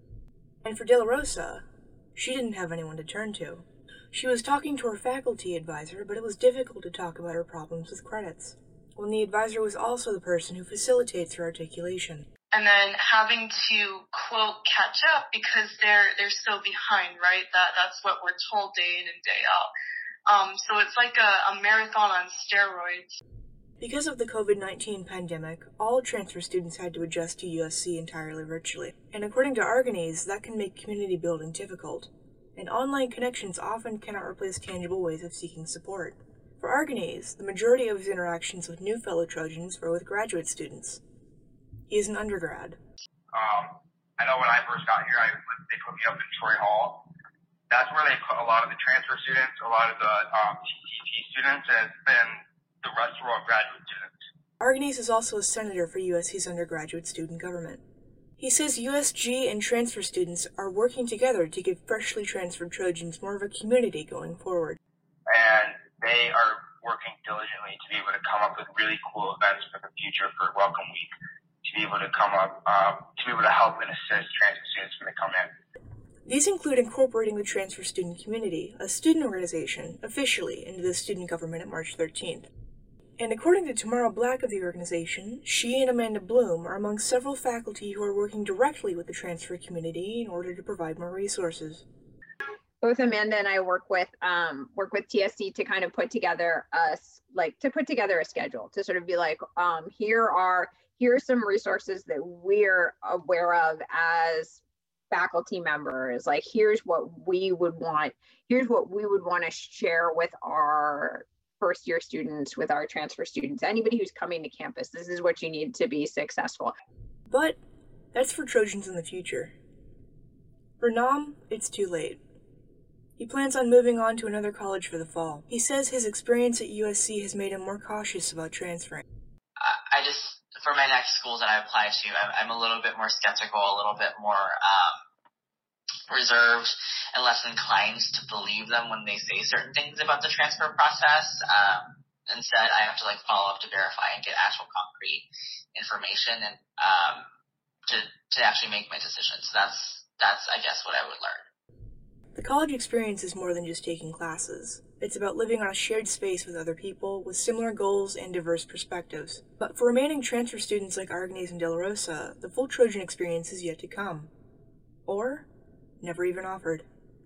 and for De La Rosa, she didn't have anyone to turn to. She was talking to her faculty advisor, but it was difficult to talk about her problems with credits, when the advisor was also the person who facilitates her articulation. And then having to, quote, catch up because they're they're so behind, right? That That's what we're told day in and day out. Um, so it's like a, a marathon on steroids. Because of the covid nineteen pandemic, all transfer students had to adjust to U S C entirely virtually. And according to Argonese, that can make community building difficult. And online connections often cannot replace tangible ways of seeking support. For Argonese, the majority of his interactions with new fellow Trojans were with graduate students. He is an undergrad. Um, I know when I first got here, I, they put me up in Troy Hall. That's where they put a lot of the transfer students, a lot of the um, T T T students, and then the rest were all graduate students. Argonese is also a senator for U S C's undergraduate student government. He says U S G and transfer students are working together to give freshly transferred Trojans more of a community going forward. And they are working diligently to be able to come up with really cool events for the future for Welcome Week, to be able to come up, um, to be able to help and assist transfer students when they come in. These include incorporating the transfer student community, a student organization, officially into the student government at March thirteenth. And according to Tamara Black of the organization, she and Amanda Bloom are among several faculty who are working directly with the transfer community in order to provide more resources. Both Amanda and I work with um, work with T S C to kind of put together a like to put together a schedule to sort of be like, um, here are here are some resources that we're aware of as faculty members. Like, here's what we would want. Here's what we would want to share with our first year students, with our transfer students, anybody who's coming to campus. This is what you need to be successful. But that's for Trojans in the future. For Nam, it's too late. He plans on moving on to another college for the fall. He says his experience at U S C has made him more cautious about transferring. I just, for my next schools that I apply to, I'm, I'm a little bit more skeptical, a little bit more um, reserved, and less inclined to believe them when they say certain things about the transfer process. Um, instead, I have to like follow up to verify and get actual concrete information and um, to to actually make my decisions. So that's that's I guess what I would learn. The college experience is more than just taking classes. It's about living on a shared space with other people with similar goals and diverse perspectives. But for remaining transfer students like Argonese and De La Rosa, the full Trojan experience is yet to come. Or never even offered.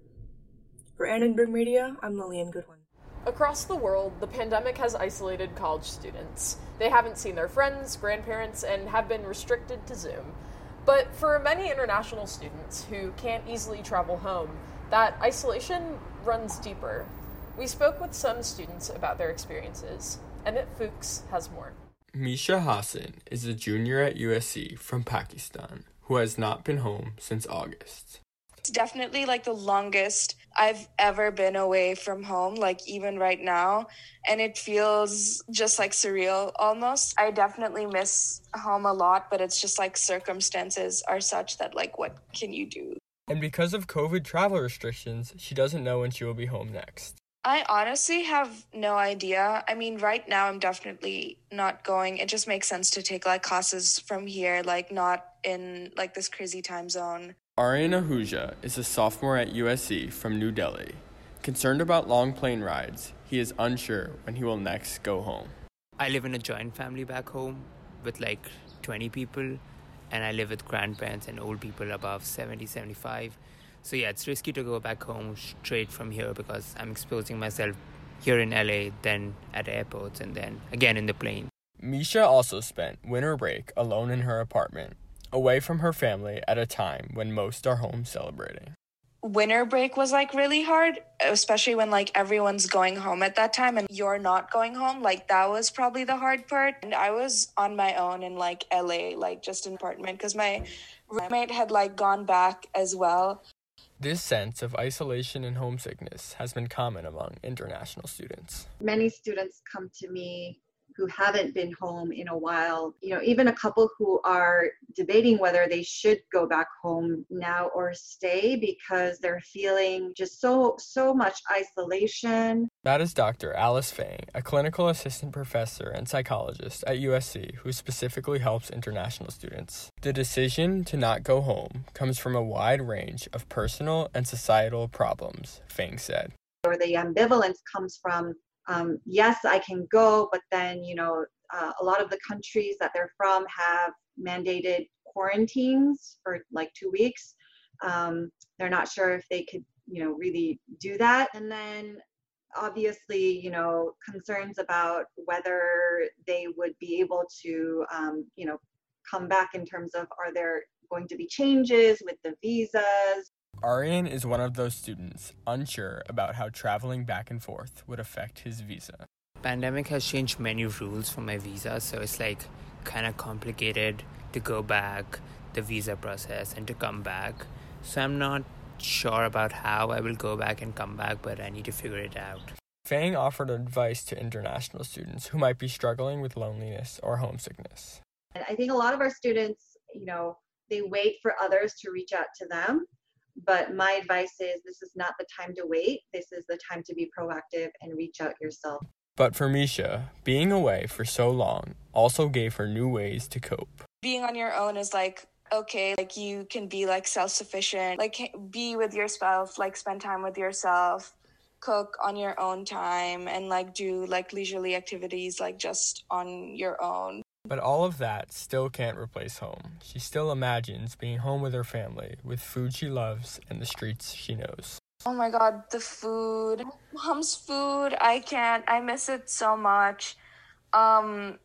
For Annenberg Media, I'm Lillian Goodwin. Across the world, the pandemic has isolated college students. They haven't seen their friends, grandparents, and have been restricted to Zoom. But for many international students who can't easily travel home, that isolation runs deeper. We spoke with some students about their experiences. Emmett Fuchs has more. Misha Hassan is a junior at U S C from Pakistan who has not been home since August. It's definitely like the longest I've ever been away from home, like even right now. And it feels just like surreal almost. I definitely miss home a lot, but it's just like circumstances are such that like, what can you do? And because of COVID travel restrictions, she doesn't know when she will be home next. I honestly have no idea. I mean, right now I'm definitely not going. It just makes sense to take like classes from here, like not in like this crazy time zone. Aryan Ahuja is a sophomore at U S C from New Delhi. Concerned about long plane rides, he is unsure when he will next go home. I live in a joint family back home with like twenty people, and I live with grandparents and old people above seventy, seventy-five. So yeah, it's risky to go back home straight from here because I'm exposing myself here in L A, then at airports, and then again in the plane. Misha also spent winter break alone in her apartment, away from her family at a time when most are home celebrating. winter break was like really hard, especially when like everyone's going home at that time and you're not going home. Like that was probably the hard part. And I was on my own in like L A, like just in an apartment, because my roommate had like gone back as well. This sense of isolation and homesickness has been common among international students. Many students come to me who haven't been home in a while, you know, even a couple who are debating whether they should go back home now or stay because they're feeling just so, so much isolation. That is Doctor Alice Fang, a clinical assistant professor and psychologist at U S C who specifically helps international students. The decision to not go home comes from a wide range of personal and societal problems, Fang said. Or the ambivalence comes from Um, yes, I can go, but then, you know, uh, a lot of the countries that they're from have mandated quarantines for like two weeks. Um, they're not sure if they could, you know, really do that. And then obviously, you know, concerns about whether they would be able to, um, you know, come back in terms of, are there going to be changes with the visas? Aryan is one of those students unsure about how traveling back and forth would affect his visa. Pandemic has changed many rules for my visa, so it's like kind of complicated to go back, the visa process, and to come back. So I'm not sure about how I will go back and come back, but I need to figure it out. Fang offered advice to international students who might be struggling with loneliness or homesickness. And I think a lot of our students, you know, they wait for others to reach out to them. But my advice is this is not the time to wait. This is the time to be proactive and reach out yourself. But for Misha, being away for so long also gave her new ways to cope. Being on your own is like, okay, like you can be like self-sufficient, like be with yourself, like spend time with yourself, cook on your own time, and like do like leisurely activities like just on your own. But all of that still can't replace home. She still imagines being home with her family, with food she loves and the streets she knows. Oh my god, the food. Mom's food, I can't. I miss it so much. Um,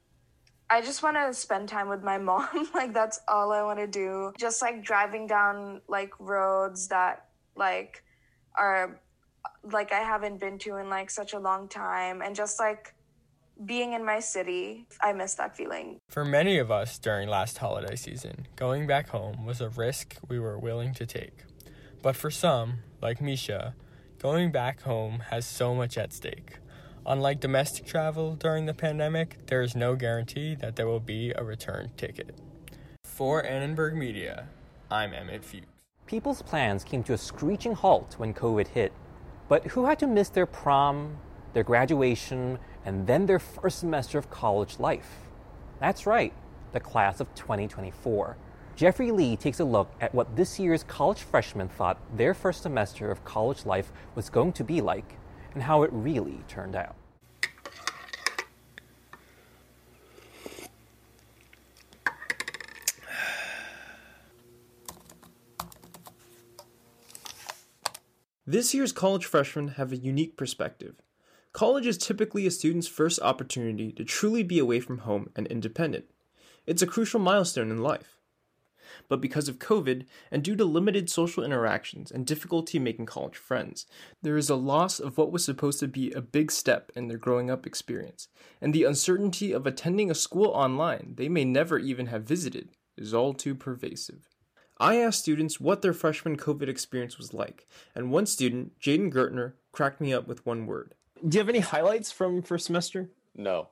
I just want to spend time with my mom. Like, that's all I want to do. Just, like, driving down, like, roads that, like, are, like, I haven't been to in, like, such a long time. And just, like, being in my city, I miss that feeling. For many of us during last holiday season, going back home was a risk we were willing to take. But for some, like Misha, going back home has so much at stake. Unlike domestic travel during the pandemic, there is no guarantee that there will be a return ticket. For Annenberg Media, I'm Emmett Fuchs. People's plans came to a screeching halt when COVID hit. But who had to miss their prom, their graduation, and then their first semester of college life? That's right, the class of twenty twenty-four. Jeffrey Lee takes a look at what this year's college freshmen thought their first semester of college life was going to be like, and how it really turned out. This year's college freshmen have a unique perspective. College is typically a student's first opportunity to truly be away from home and independent. It's a crucial milestone in life. But because of COVID, and due to limited social interactions and difficulty making college friends, there is a loss of what was supposed to be a big step in their growing up experience, and the uncertainty of attending a school online they may never even have visited is all too pervasive. I asked students what their freshman COVID experience was like, and one student, Jaden Gertner, cracked me up with one word. Do you have any highlights from first semester? No.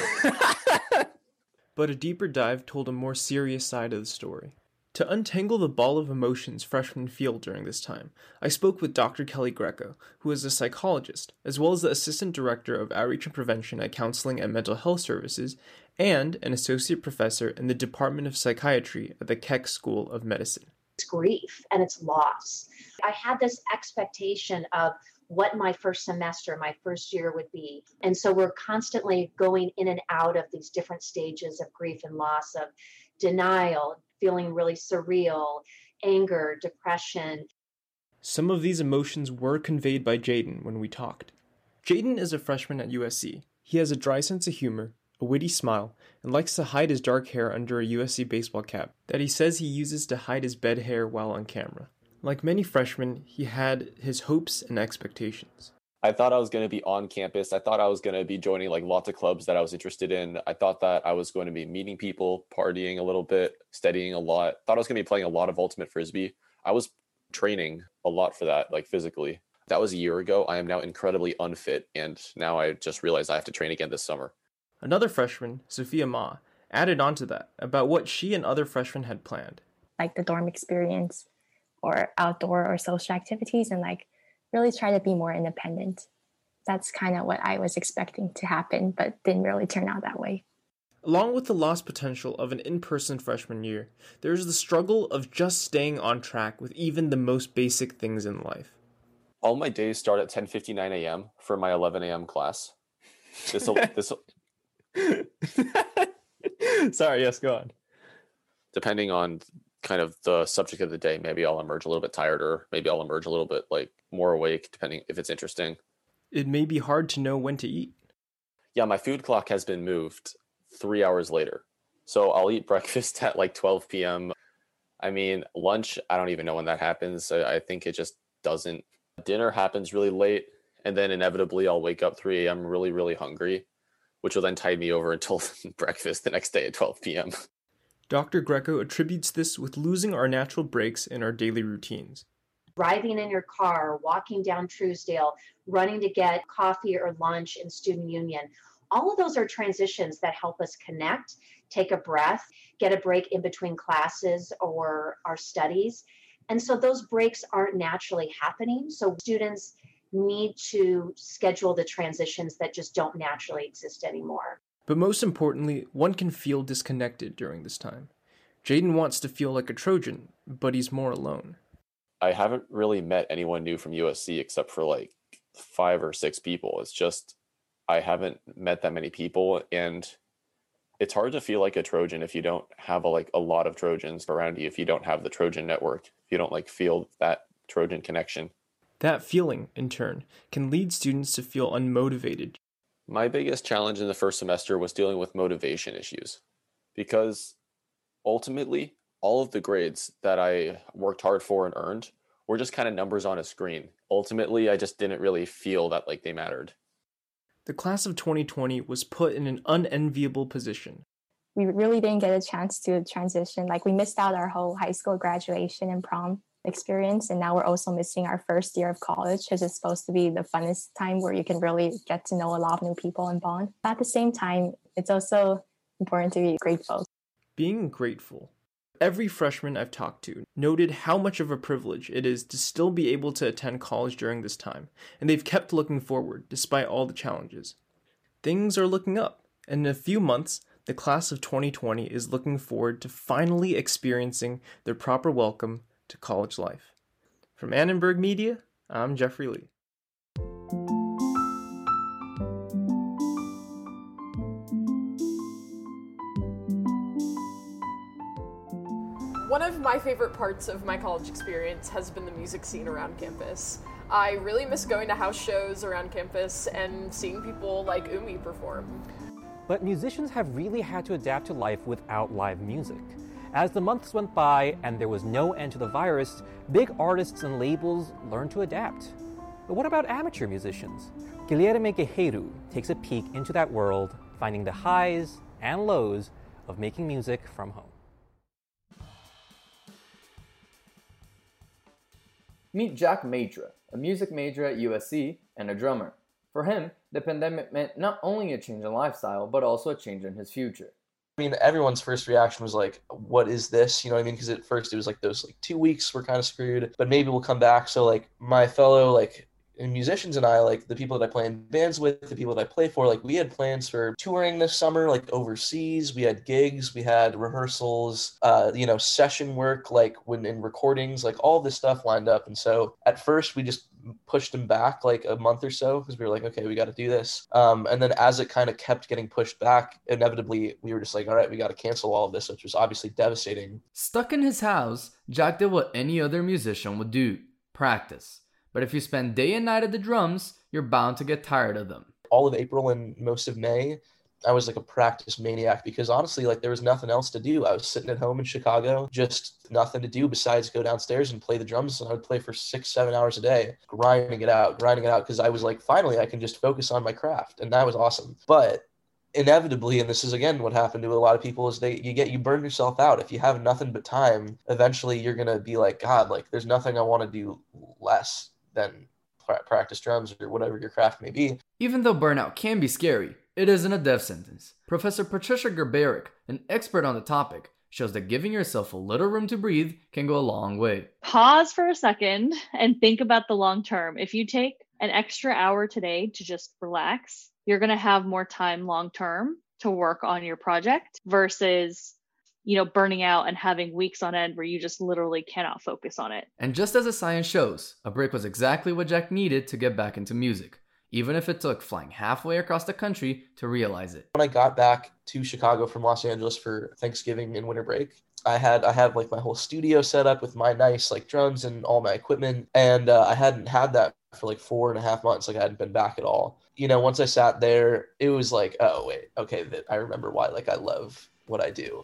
But a deeper dive told a more serious side of the story. To untangle the ball of emotions freshmen feel during this time, I spoke with Doctor Kelly Greco, who is a psychologist, as well as the Assistant Director of Outreach and Prevention at Counseling and Mental Health Services, and an Associate Professor in the Department of Psychiatry at the Keck School of Medicine. It's grief and it's loss. I had this expectation of what my first semester, my first year would be. And so we're constantly going in and out of these different stages of grief and loss, of denial, feeling really surreal, anger, depression. Some of these emotions were conveyed by Jaden when we talked. Jaden is a freshman at U S C. He has a dry sense of humor, a witty smile, and likes to hide his dark hair under a U S C baseball cap that he says he uses to hide his bed hair while on camera. Like many freshmen, he had his hopes and expectations. I thought I was going to be on campus. I thought I was going to be joining like lots of clubs that I was interested in. I thought that I was going to be meeting people, partying a little bit, studying a lot. Thought I was going to be playing a lot of ultimate frisbee. I was training a lot for that, like physically. That was a year ago. I am now incredibly unfit, and now I just realized I have to train again this summer. Another freshman, Sophia Ma, added on to that about what she and other freshmen had planned. Like the dorm experience or outdoor or social activities, and like really try to be more independent. That's kind of what I was expecting to happen, but didn't really turn out that way. Along with the lost potential of an in-person freshman year, there's the struggle of just staying on track with even the most basic things in life. All my days start at ten fifty-nine a.m. for my eleven a.m. class. This'll, this'll... Sorry, yes, go on. Depending on kind of the subject of the day, maybe I'll emerge a little bit tired, or maybe I'll emerge a little bit like more awake, depending if it's interesting. It may be hard to know when to eat. Yeah, my food clock has been moved three hours later. So I'll eat breakfast at like twelve p.m. I mean, lunch, I don't even know when that happens. I, I think it just doesn't. Dinner happens really late, and then inevitably I'll wake up three a.m. really, really hungry, which will then tide me over until breakfast the next day at twelve p.m. Doctor Greco attributes this with losing our natural breaks in our daily routines. Driving in your car, walking down Truesdale, running to get coffee or lunch in Student Union. All of those are transitions that help us connect, take a breath, get a break in between classes or our studies. And so those breaks aren't naturally happening. So students need to schedule the transitions that just don't naturally exist anymore. But most importantly, one can feel disconnected during this time. Jaden wants to feel like a Trojan, but he's more alone. I haven't really met anyone new from U S C except for like five or six people. It's just, I haven't met that many people, and it's hard to feel like a Trojan if you don't have a, like a lot of Trojans around you, if you don't have the Trojan network, if you don't like feel that Trojan connection. That feeling, in turn, can lead students to feel unmotivated. My biggest challenge in the first semester was dealing with motivation issues, because ultimately, all of the grades that I worked hard for and earned were just kind of numbers on a screen. Ultimately, I just didn't really feel that like they mattered. The class of twenty twenty was put in an unenviable position. We really didn't get a chance to transition. Like, we missed out our whole high school graduation and prom experience, and now we're also missing our first year of college, because it's supposed to be the funnest time where you can really get to know a lot of new people and bond. At the same time, it's also important to be grateful. Being grateful. Every freshman I've talked to noted how much of a privilege it is to still be able to attend college during this time, and they've kept looking forward despite all the challenges. Things are looking up, and in a few months, the class of twenty twenty is looking forward to finally experiencing their proper welcome to college life. From Annenberg Media, I'm Jeffrey Lee. One of my favorite parts of my college experience has been the music scene around campus. I really miss going to house shows around campus and seeing people like Umi perform. But musicians have really had to adapt to life without live music. As the months went by and there was no end to the virus, big artists and labels learned to adapt. But what about amateur musicians? Guilherme Guerreiro takes a peek into that world, finding the highs and lows of making music from home. Meet Jack Madra, a music major at U S C and a drummer. For him, the pandemic meant not only a change in lifestyle, but also a change in his future. I mean, everyone's first reaction was like, what is this? You know what I mean? Because at first it was like those like two weeks were kind of screwed, but maybe we'll come back. So like my fellow like musicians and I, like the people that I play in bands with, the people that I play for, like we had plans for touring this summer, like overseas. We had gigs, we had rehearsals, uh, you know, session work, like when in recordings, like all this stuff lined up. And so at first we just pushed them back like a month or so because we were like, okay, we got to do this. Um, and then as it kind of kept getting pushed back, inevitably we were just like, all right, we got to cancel all of this, which was obviously devastating. Stuck in his house, Jack did what any other musician would do: practice. But if you spend day and night at the drums, you're bound to get tired of them. All of April and most of May, I was like a practice maniac because honestly, like there was nothing else to do. I was sitting at home in Chicago, just nothing to do besides go downstairs and play the drums. And I would play for six, seven hours a day, grinding it out, grinding it out. Cause I was like, finally, I can just focus on my craft. And that was awesome. But inevitably, and this is again what happened to a lot of people, is they you get you burn yourself out. If you have nothing but time, eventually you're gonna be like, God, like there's nothing I want to do less than practice drums or whatever your craft may be. Even though burnout can be scary, it isn't a death sentence. Professor Patricia Gerberick, an expert on the topic, shows that giving yourself a little room to breathe can go a long way. Pause for a second and think about the long term. If you take an extra hour today to just relax, you're going to have more time long term to work on your project versus, you know, burning out and having weeks on end where you just literally cannot focus on it. And just as the science shows, a break was exactly what Jack needed to get back into music, even if it took flying halfway across the country to realize it. When I got back to Chicago from Los Angeles for Thanksgiving and winter break, I had I had like my whole studio set up with my nice like drums and all my equipment, and uh, I hadn't had that for like four and a half months. Like I hadn't been back at all. You know, once I sat there, it was like, oh wait, okay, that I remember why like I love what I do.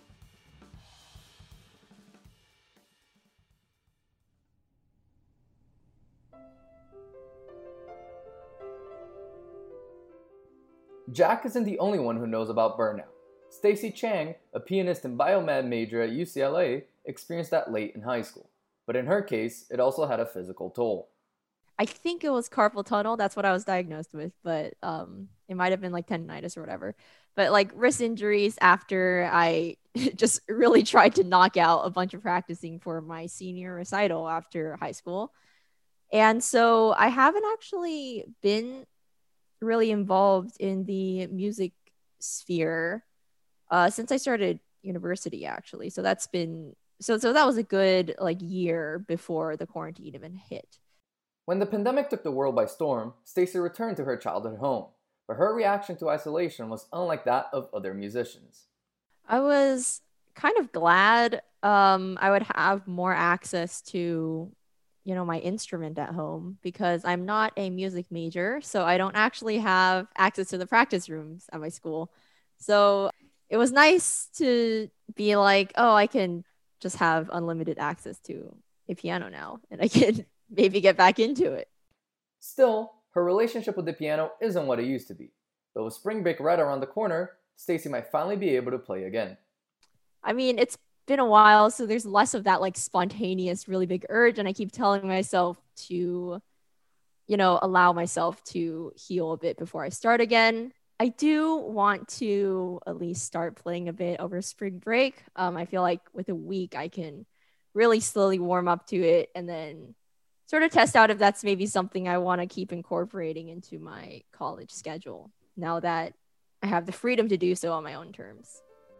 Jack isn't the only one who knows about burnout. Stacy Chang, a pianist and biomed major at U C L A, experienced that late in high school. But in her case, it also had a physical toll. I think it was carpal tunnel. That's what I was diagnosed with, but um, it might have been like tendonitis or whatever. But like wrist injuries after I just really tried to knock out a bunch of practicing for my senior recital after high school. And so I haven't actually been really involved in the music sphere uh, since I started university, actually. So that's been, so so that was a good like year before the quarantine even hit. When the pandemic took the world by storm, Stacy returned to her childhood home, but her reaction to isolation was unlike that of other musicians. I was kind of glad um, I would have more access to, you know, my instrument at home because I'm not a music major, so I don't actually have access to the practice rooms at my school. So it was nice to be like, oh, I can just have unlimited access to a piano now, and I can maybe get back into it. Still, her relationship with the piano isn't what it used to be. But with spring break right around the corner, Stacy might finally be able to play again. I mean, it's been a while, so there's less of that like spontaneous, really big urge, and I keep telling myself to, you know, allow myself to heal a bit before I start again. I do want to at least start playing a bit over spring break. Um, I feel like with a week, I can really slowly warm up to it and then sort of test out if that's maybe something I want to keep incorporating into my college schedule now that I have the freedom to do so on my own terms.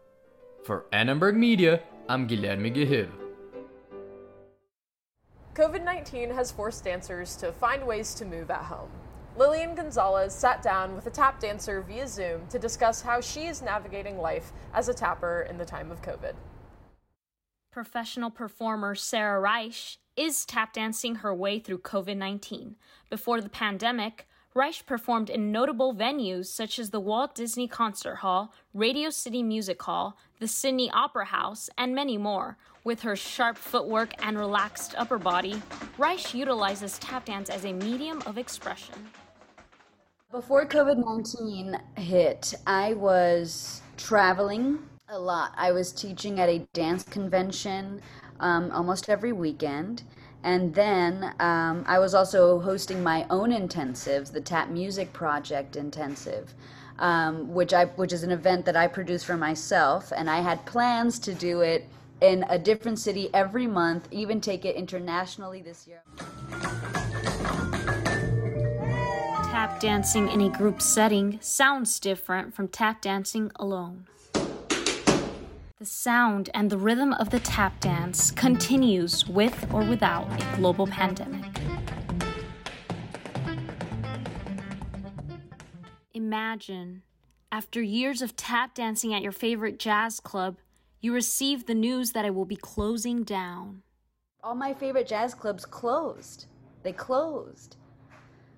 For Annenberg Media, I'm Guilherme Guerreiro. COVID nineteen has forced dancers to find ways to move at home. Lillian Gonzalez sat down with a tap dancer via Zoom to discuss how she is navigating life as a tapper in the time of COVID. Professional performer Sarah Reich is tap dancing her way through COVID nineteen. Before the pandemic, Reich performed in notable venues such as the Walt Disney Concert Hall, Radio City Music Hall, the Sydney Opera House, and many more. With her sharp footwork and relaxed upper body, Reich utilizes tap dance as a medium of expression. Before COVID nineteen hit, I was traveling a lot. I was teaching at a dance convention um, almost every weekend. And then um, I was also hosting my own intensives, the Tap Music Project Intensive, um, which I which is an event that I produce for myself. And I had plans to do it in a different city every month, even take it internationally this year. Tap dancing in a group setting sounds different from tap dancing alone. The sound and the rhythm of the tap dance continues with or without a global pandemic. Imagine, after years of tap dancing at your favorite jazz club, you receive the news that it will be closing down. All my favorite jazz clubs closed. They closed.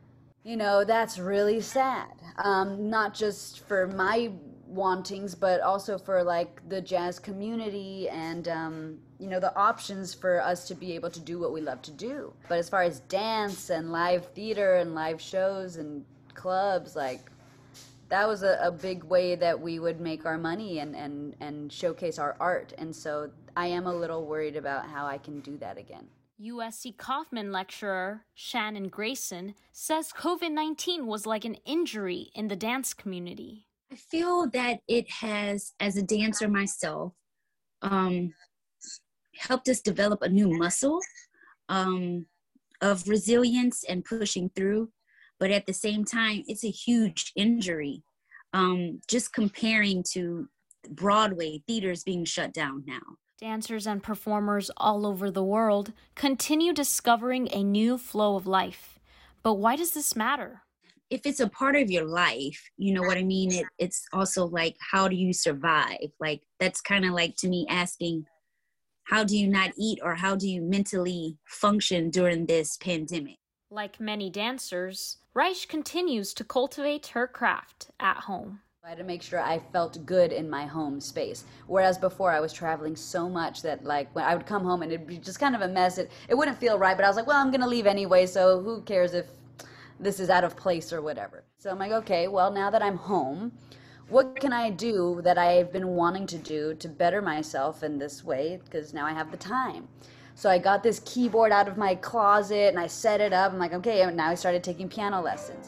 You know, that's really sad. Um, not just for my wantings, but also for like the jazz community and, um, you know, the options for us to be able to do what we love to do. But as far as dance and live theater and live shows and clubs, like, that was a, a big way that we would make our money and, and, and showcase our art. And so I am a little worried about how I can do that again. U S C Kaufman lecturer Shannon Grayson says COVID nineteen was like an injury in the dance community. I feel that it has, as a dancer myself, um, helped us develop a new muscle um, of resilience and pushing through. But at the same time, it's a huge injury. Um, just comparing to Broadway, theaters being shut down now. Dancers and performers all over the world continue discovering a new flow of life. But why does this matter? If it's a part of your life, you know what I mean? It, it's also like, how do you survive? Like, that's kind of like, to me, asking, how do you not eat or how do you mentally function during this pandemic? Like many dancers, Reich continues to cultivate her craft at home. I had to make sure I felt good in my home space. Whereas before I was traveling so much that like when I would come home and it'd be just kind of a mess. It, it wouldn't feel right, but I was like, well, I'm going to leave anyway, so who cares if this is out of place or whatever. So I'm like, okay, well, now that I'm home, what can I do that I've been wanting to do to better myself in this way? Because now I have the time. So I got this keyboard out of my closet and I set it up. I'm like, okay, and now I started taking piano lessons.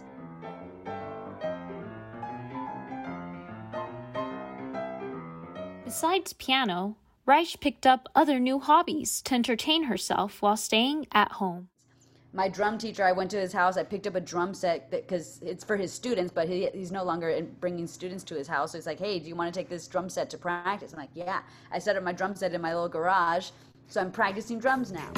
Besides piano, Reich picked up other new hobbies to entertain herself while staying at home. My drum teacher, I went to his house, I picked up a drum set because it's for his students, but he, he's no longer in bringing students to his house. So he's like, hey, do you want to take this drum set to practice? I'm like, yeah. I set up my drum set in my little garage, so I'm practicing drums now.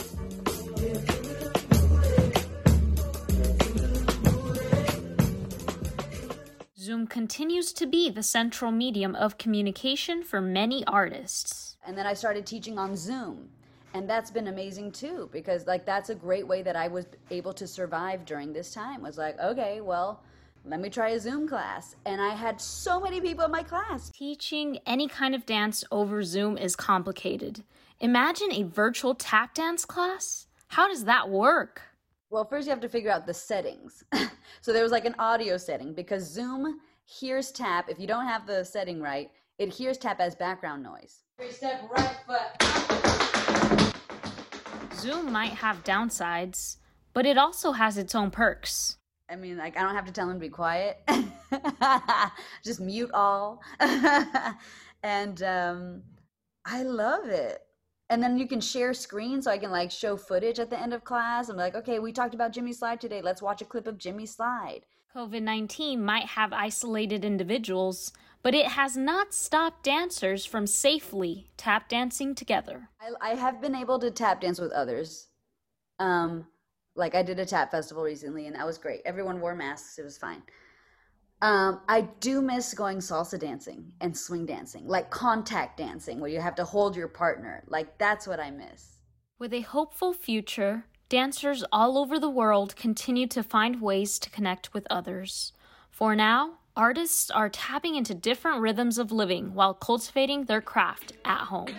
Zoom continues to be the central medium of communication for many artists. And then I started teaching on Zoom. And that's been amazing too, because like that's a great way that I was able to survive during this time. Was like, okay, well, let me try a Zoom class. And I had so many people in my class. Teaching any kind of dance over Zoom is complicated. Imagine a virtual tap dance class. How does that work? Well, first you have to figure out the settings. So there was like an audio setting because Zoom hears tap. If you don't have the setting right, it hears tap as background noise. Three step right foot. Zoom might have downsides, but it also has its own perks. I mean, like, I don't have to tell them to be quiet. Just mute all. And um, I love it. And then you can share screens, so I can, like, show footage at the end of class. I'm like, okay, we talked about Jimmy Slide today. Let's watch a clip of Jimmy Slide. COVID nineteen might have isolated individuals, but it has not stopped dancers from safely tap dancing together. I, I have been able to tap dance with others. Um, like I did a tap festival recently, and that was great. Everyone wore masks. It was fine. Um, I do miss going salsa dancing and swing dancing, like contact dancing, where you have to hold your partner. Like, that's what I miss. With a hopeful future, dancers all over the world continue to find ways to connect with others. For now, artists are tapping into different rhythms of living while cultivating their craft at home.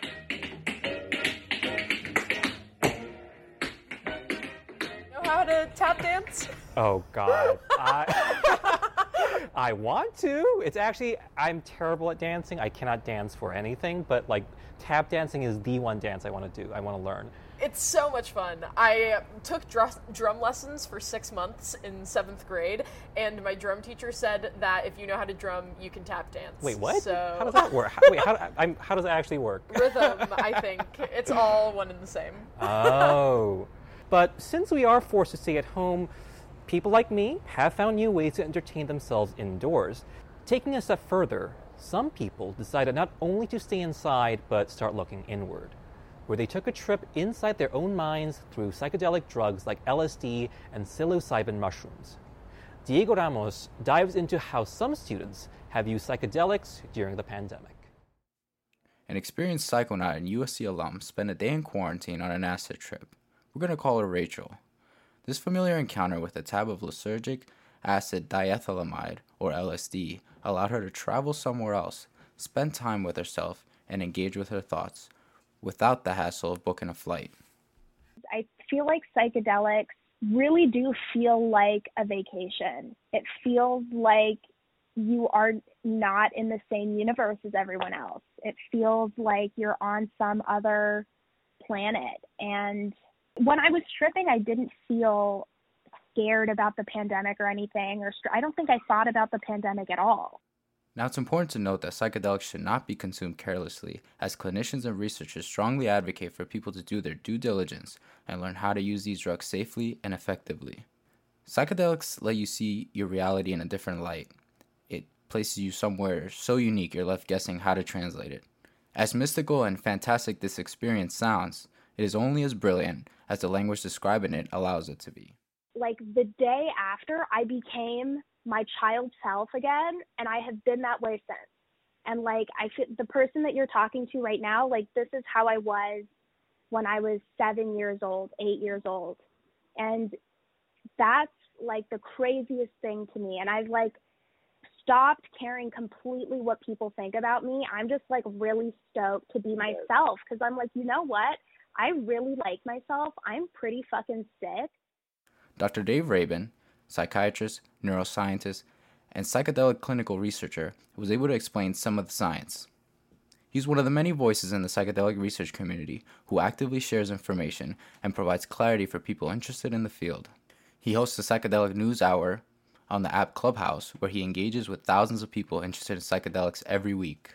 Know how to tap dance? Oh, God. I, I want to. It's actually, I'm terrible at dancing. I cannot dance for anything, but like tap dancing is the one dance I want to do. I want to learn. It's so much fun. I took dr- drum lessons for six months in seventh grade, and my drum teacher said that if you know how to drum, you can tap dance. Wait, what? So... How does that work? How, wait, how, I'm, how does that actually work? Rhythm, I think. It's all one and the same. Oh. But since we are forced to stay at home, people like me have found new ways to entertain themselves indoors. Taking a step further, some people decided not only to stay inside, but start looking inward, where they took a trip inside their own minds through psychedelic drugs like L S D and psilocybin mushrooms. Diego Ramos dives into how some students have used psychedelics during the pandemic. An experienced psychonaut and U S C alum spent a day in quarantine on an acid trip. We're going to call her Rachel. This familiar encounter with a tab of lysergic acid diethylamide, or L S D, allowed her to travel somewhere else, spend time with herself, and engage with her thoughts, without the hassle of booking a flight. I feel like psychedelics really do feel like a vacation. It feels like you are not in the same universe as everyone else. It feels like you're on some other planet. And when I was tripping, I didn't feel scared about the pandemic or anything, or I don't think I thought about the pandemic at all. Now, it's important to note that psychedelics should not be consumed carelessly, as clinicians and researchers strongly advocate for people to do their due diligence and learn how to use these drugs safely and effectively. Psychedelics let you see your reality in a different light. It places you somewhere so unique you're left guessing how to translate it. As mystical and fantastic this experience sounds, it is only as brilliant as the language describing it allows it to be. Like the day after, I became my child self again, and I have been that way since. And like I feel the person that you're talking to right now, like this is how I was when I was seven years old, eight years old. And that's like the craziest thing to me. And I've like stopped caring completely what people think about me. I'm just like really stoked to be myself, because I'm like, you know what? I really like myself. I'm pretty fucking sick. Doctor Dave Rabin, psychiatrist, neuroscientist, and psychedelic clinical researcher, was able to explain some of the science. He's one of the many voices in the psychedelic research community who actively shares information and provides clarity for people interested in the field. He hosts the Psychedelic News Hour on the app Clubhouse, where he engages with thousands of people interested in psychedelics every week.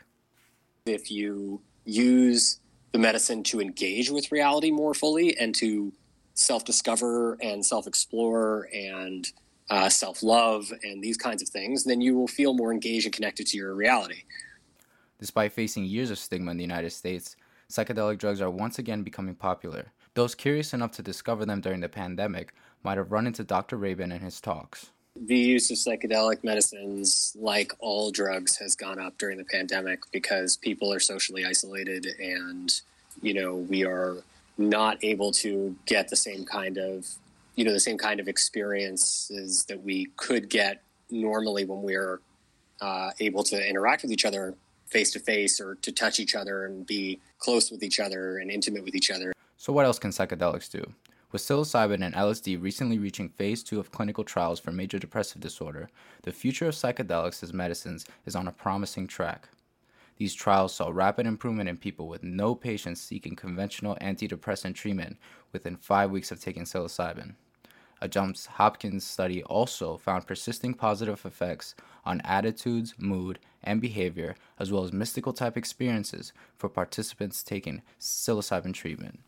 If you use the medicine to engage with reality more fully and to self-discover and self-explore and uh, self-love and these kinds of things, then you will feel more engaged and connected to your reality. Despite facing years of stigma in the United States, psychedelic drugs are once again becoming popular. Those curious enough to discover them during the pandemic might have run into Doctor Rabin in his talks. The use of psychedelic medicines, like all drugs, has gone up during the pandemic because people are socially isolated and, you know, we are not able to get the same kind of, you know, the same kind of experiences that we could get normally when we're uh, able to interact with each other face to face or to touch each other and be close with each other and intimate with each other. So what else can psychedelics do? With psilocybin and L S D recently reaching phase two of clinical trials for major depressive disorder, the future of psychedelics as medicines is on a promising track. These trials saw rapid improvement in people with no patients seeking conventional antidepressant treatment within five weeks of taking psilocybin. A Johns Hopkins study also found persisting positive effects on attitudes, mood, and behavior, as well as mystical type experiences for participants taking psilocybin treatment.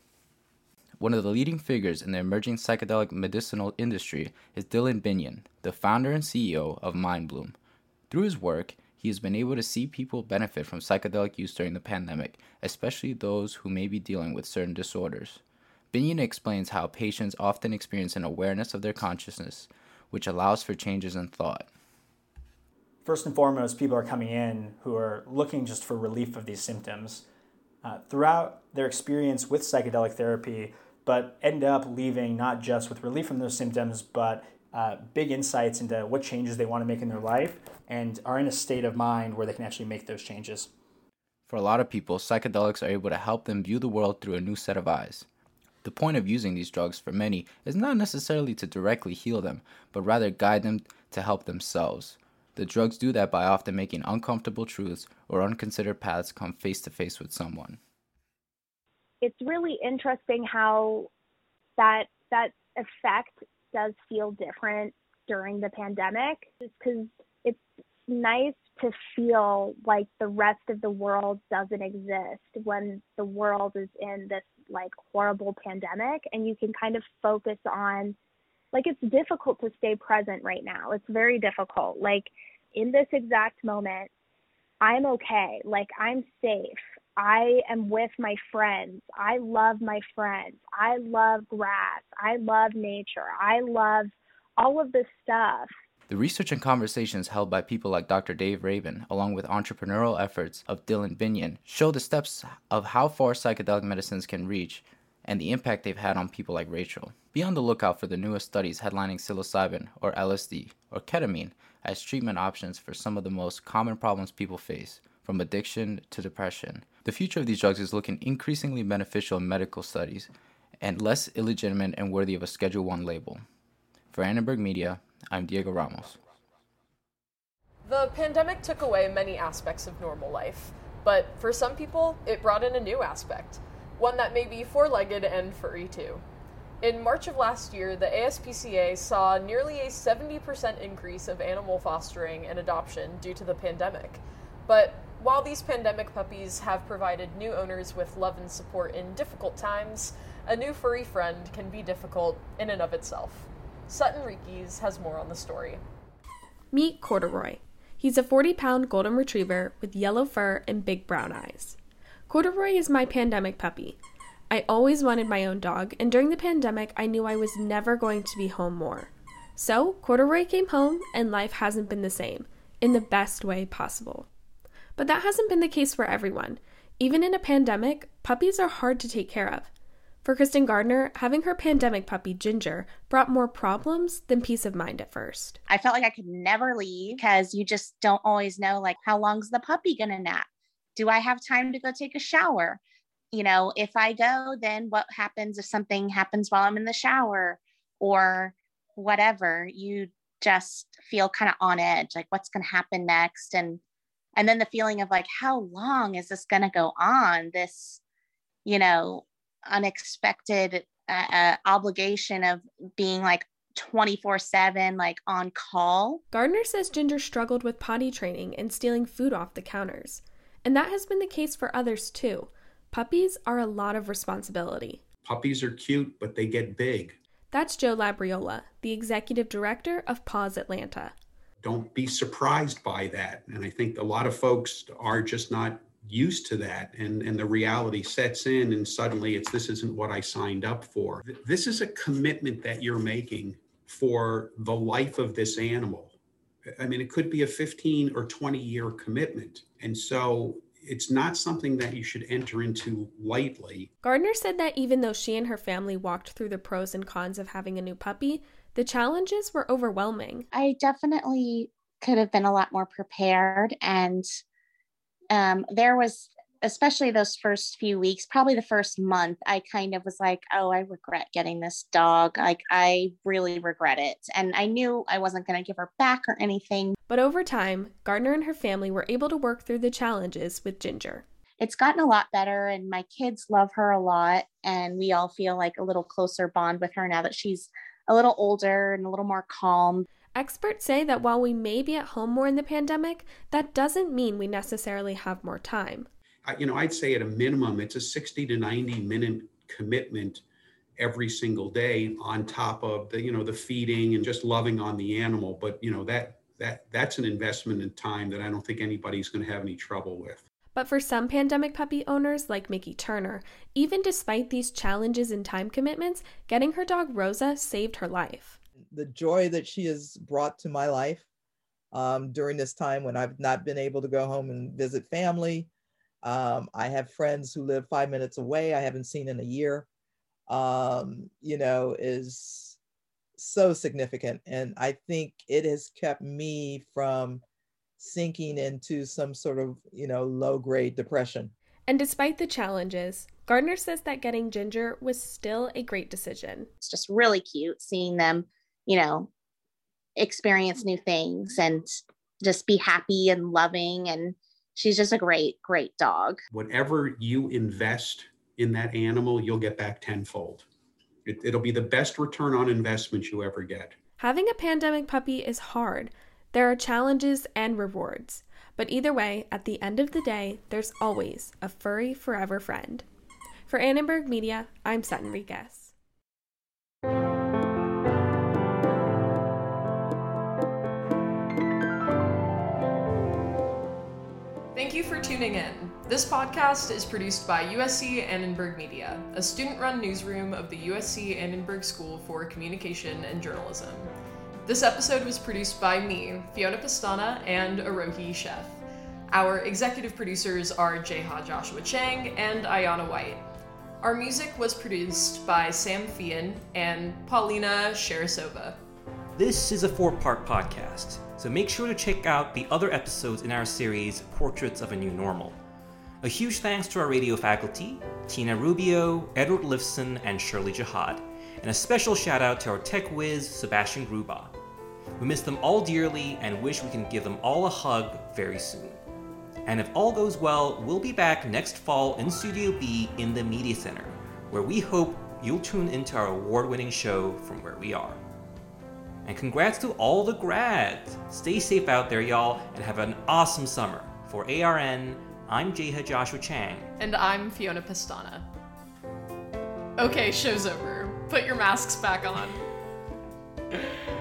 One of the leading figures in the emerging psychedelic medicinal industry is Dylan Binion, the founder and C E O of MindBloom. Through his work, he has been able to see people benefit from psychedelic use during the pandemic, especially those who may be dealing with certain disorders. Binion explains how patients often experience an awareness of their consciousness, which allows for changes in thought. First and foremost, people are coming in who are looking just for relief of these symptoms. Uh, throughout their experience with psychedelic therapy, but end up leaving not just with relief from those symptoms, but uh, big insights into what changes they want to make in their life and are in a state of mind where they can actually make those changes. For a lot of people, psychedelics are able to help them view the world through a new set of eyes. The point of using these drugs for many is not necessarily to directly heal them, but rather guide them to help themselves. The drugs do that by often making uncomfortable truths or unconsidered paths come face to face with someone. It's really interesting how that that effect does feel different during the pandemic, just because it's nice to feel like the rest of the world doesn't exist when the world is in this like horrible pandemic, and you can kind of focus on, like, it's difficult to stay present right now. It's very difficult. Like, in this exact moment, I'm okay. Like, I'm safe. I am with my friends. I love my friends. I love grass. I love nature. I love all of this stuff. The research and conversations held by people like Doctor Dave Rabin, along with entrepreneurial efforts of Dylan Binion, show the steps of how far psychedelic medicines can reach and the impact they've had on people like Rachel. Be on the lookout for the newest studies headlining psilocybin, or L S D, or ketamine as treatment options for some of the most common problems people face, from addiction to depression. The future of these drugs is looking increasingly beneficial in medical studies and less illegitimate and worthy of a Schedule one label. For Annenberg Media, I'm Diego Ramos. The pandemic took away many aspects of normal life, but for some people, it brought in a new aspect, one that may be four-legged and furry too. In March of last year, the A S P C A saw nearly a seventy percent increase of animal fostering and adoption due to the pandemic. But while these pandemic puppies have provided new owners with love and support in difficult times, a new furry friend can be difficult in and of itself. Sutton Reekes has more on the story. Meet Corduroy. He's a forty-pound golden retriever with yellow fur and big brown eyes. Corduroy is my pandemic puppy. I always wanted my own dog, and during the pandemic, I knew I was never going to be home more. So, Corduroy came home, and life hasn't been the same, in the best way possible. But that hasn't been the case for everyone. Even in a pandemic, puppies are hard to take care of. For Kristen Gardner, having her pandemic puppy, Ginger, brought more problems than peace of mind at first. I felt like I could never leave because you just don't always know, like, how long's the puppy gonna nap? Do I have time to go take a shower? You know, if I go, then what happens if something happens while I'm in the shower or whatever? You just feel kind of on edge, like what's gonna happen next? And and then the feeling of like, how long is this gonna go on? This, you know, unexpected uh, uh, obligation of being like twenty-four seven, like on call. Gardner says Ginger struggled with potty training and stealing food off the counters. And that has been the case for others too. Puppies are a lot of responsibility. Puppies are cute, but they get big. That's Joe Labriola, the executive director of Paws Atlanta. Don't be surprised by that. And I think a lot of folks are just not used to that, and and the reality sets in, and suddenly it's this isn't what I signed up for. This is a commitment that you're making for the life of this animal. I mean, it could be a fifteen or twenty year commitment, and so it's not something that you should enter into lightly. Gardner said that even though she and her family walked through the pros and cons of having a new puppy, the challenges were overwhelming. I definitely could have been a lot more prepared, and Um, there was, especially those first few weeks, probably the first month, I kind of was like, oh, I regret getting this dog. Like, I really regret it. And I knew I wasn't going to give her back or anything. But over time, Gardner and her family were able to work through the challenges with Ginger. It's gotten a lot better, and my kids love her a lot. And we all feel like a little closer bond with her now that she's a little older and a little more calm. Experts say that while we may be at home more in the pandemic, that doesn't mean we necessarily have more time. You know, I'd say at a minimum, it's a sixty to ninety minute commitment every single day on top of the, you know, the feeding and just loving on the animal. But, you know, that that that's an investment in time that I don't think anybody's going to have any trouble with. But for some pandemic puppy owners like Mickey Turner, even despite these challenges and time commitments, getting her dog Rosa saved her life. The joy that she has brought to my life um, during this time when I've not been able to go home and visit family. Um, I have friends who live five minutes away I haven't seen in a year, um, you know, is so significant. And I think it has kept me from sinking into some sort of, you know, low-grade depression. And despite the challenges, Gardner says that getting Ginger was still a great decision. It's just really cute seeing them, you know, experience new things and just be happy and loving. And she's just a great, great dog. Whatever you invest in that animal, you'll get back tenfold. It, it'll be the best return on investment you ever get. Having a pandemic puppy is hard. There are challenges and rewards. But either way, at the end of the day, there's always a furry forever friend. For Annenberg Media, I'm Sutton Reekes. Thank you for tuning in. This podcast is produced by U S C Annenberg Media, a student-run newsroom of the U S C Annenberg School for Communication and Journalism. This episode was produced by me, Fiona Pastana, and Arohi Chef. Our executive producers are Jeha Joshua Chang and Ayana White. Our music was produced by Sam Fian and Paulina Sharasova. This is a four-part podcast, so make sure to check out the other episodes in our series, Portraits of a New Normal. A huge thanks to our radio faculty, Tina Rubio, Edward Lifson, and Shirley Jihad, and a special shout out to our tech whiz, Sebastian Gruba. We miss them all dearly and wish we can give them all a hug very soon. And if all goes well, we'll be back next fall in Studio B in the Media Center, where we hope you'll tune into our award-winning show from where we are. And congrats to all the grads! Stay safe out there, y'all, and have an awesome summer. For A R N, I'm Jeha Joshua Chang. And I'm Fiona Pastana. Okay, show's over. Put your masks back on.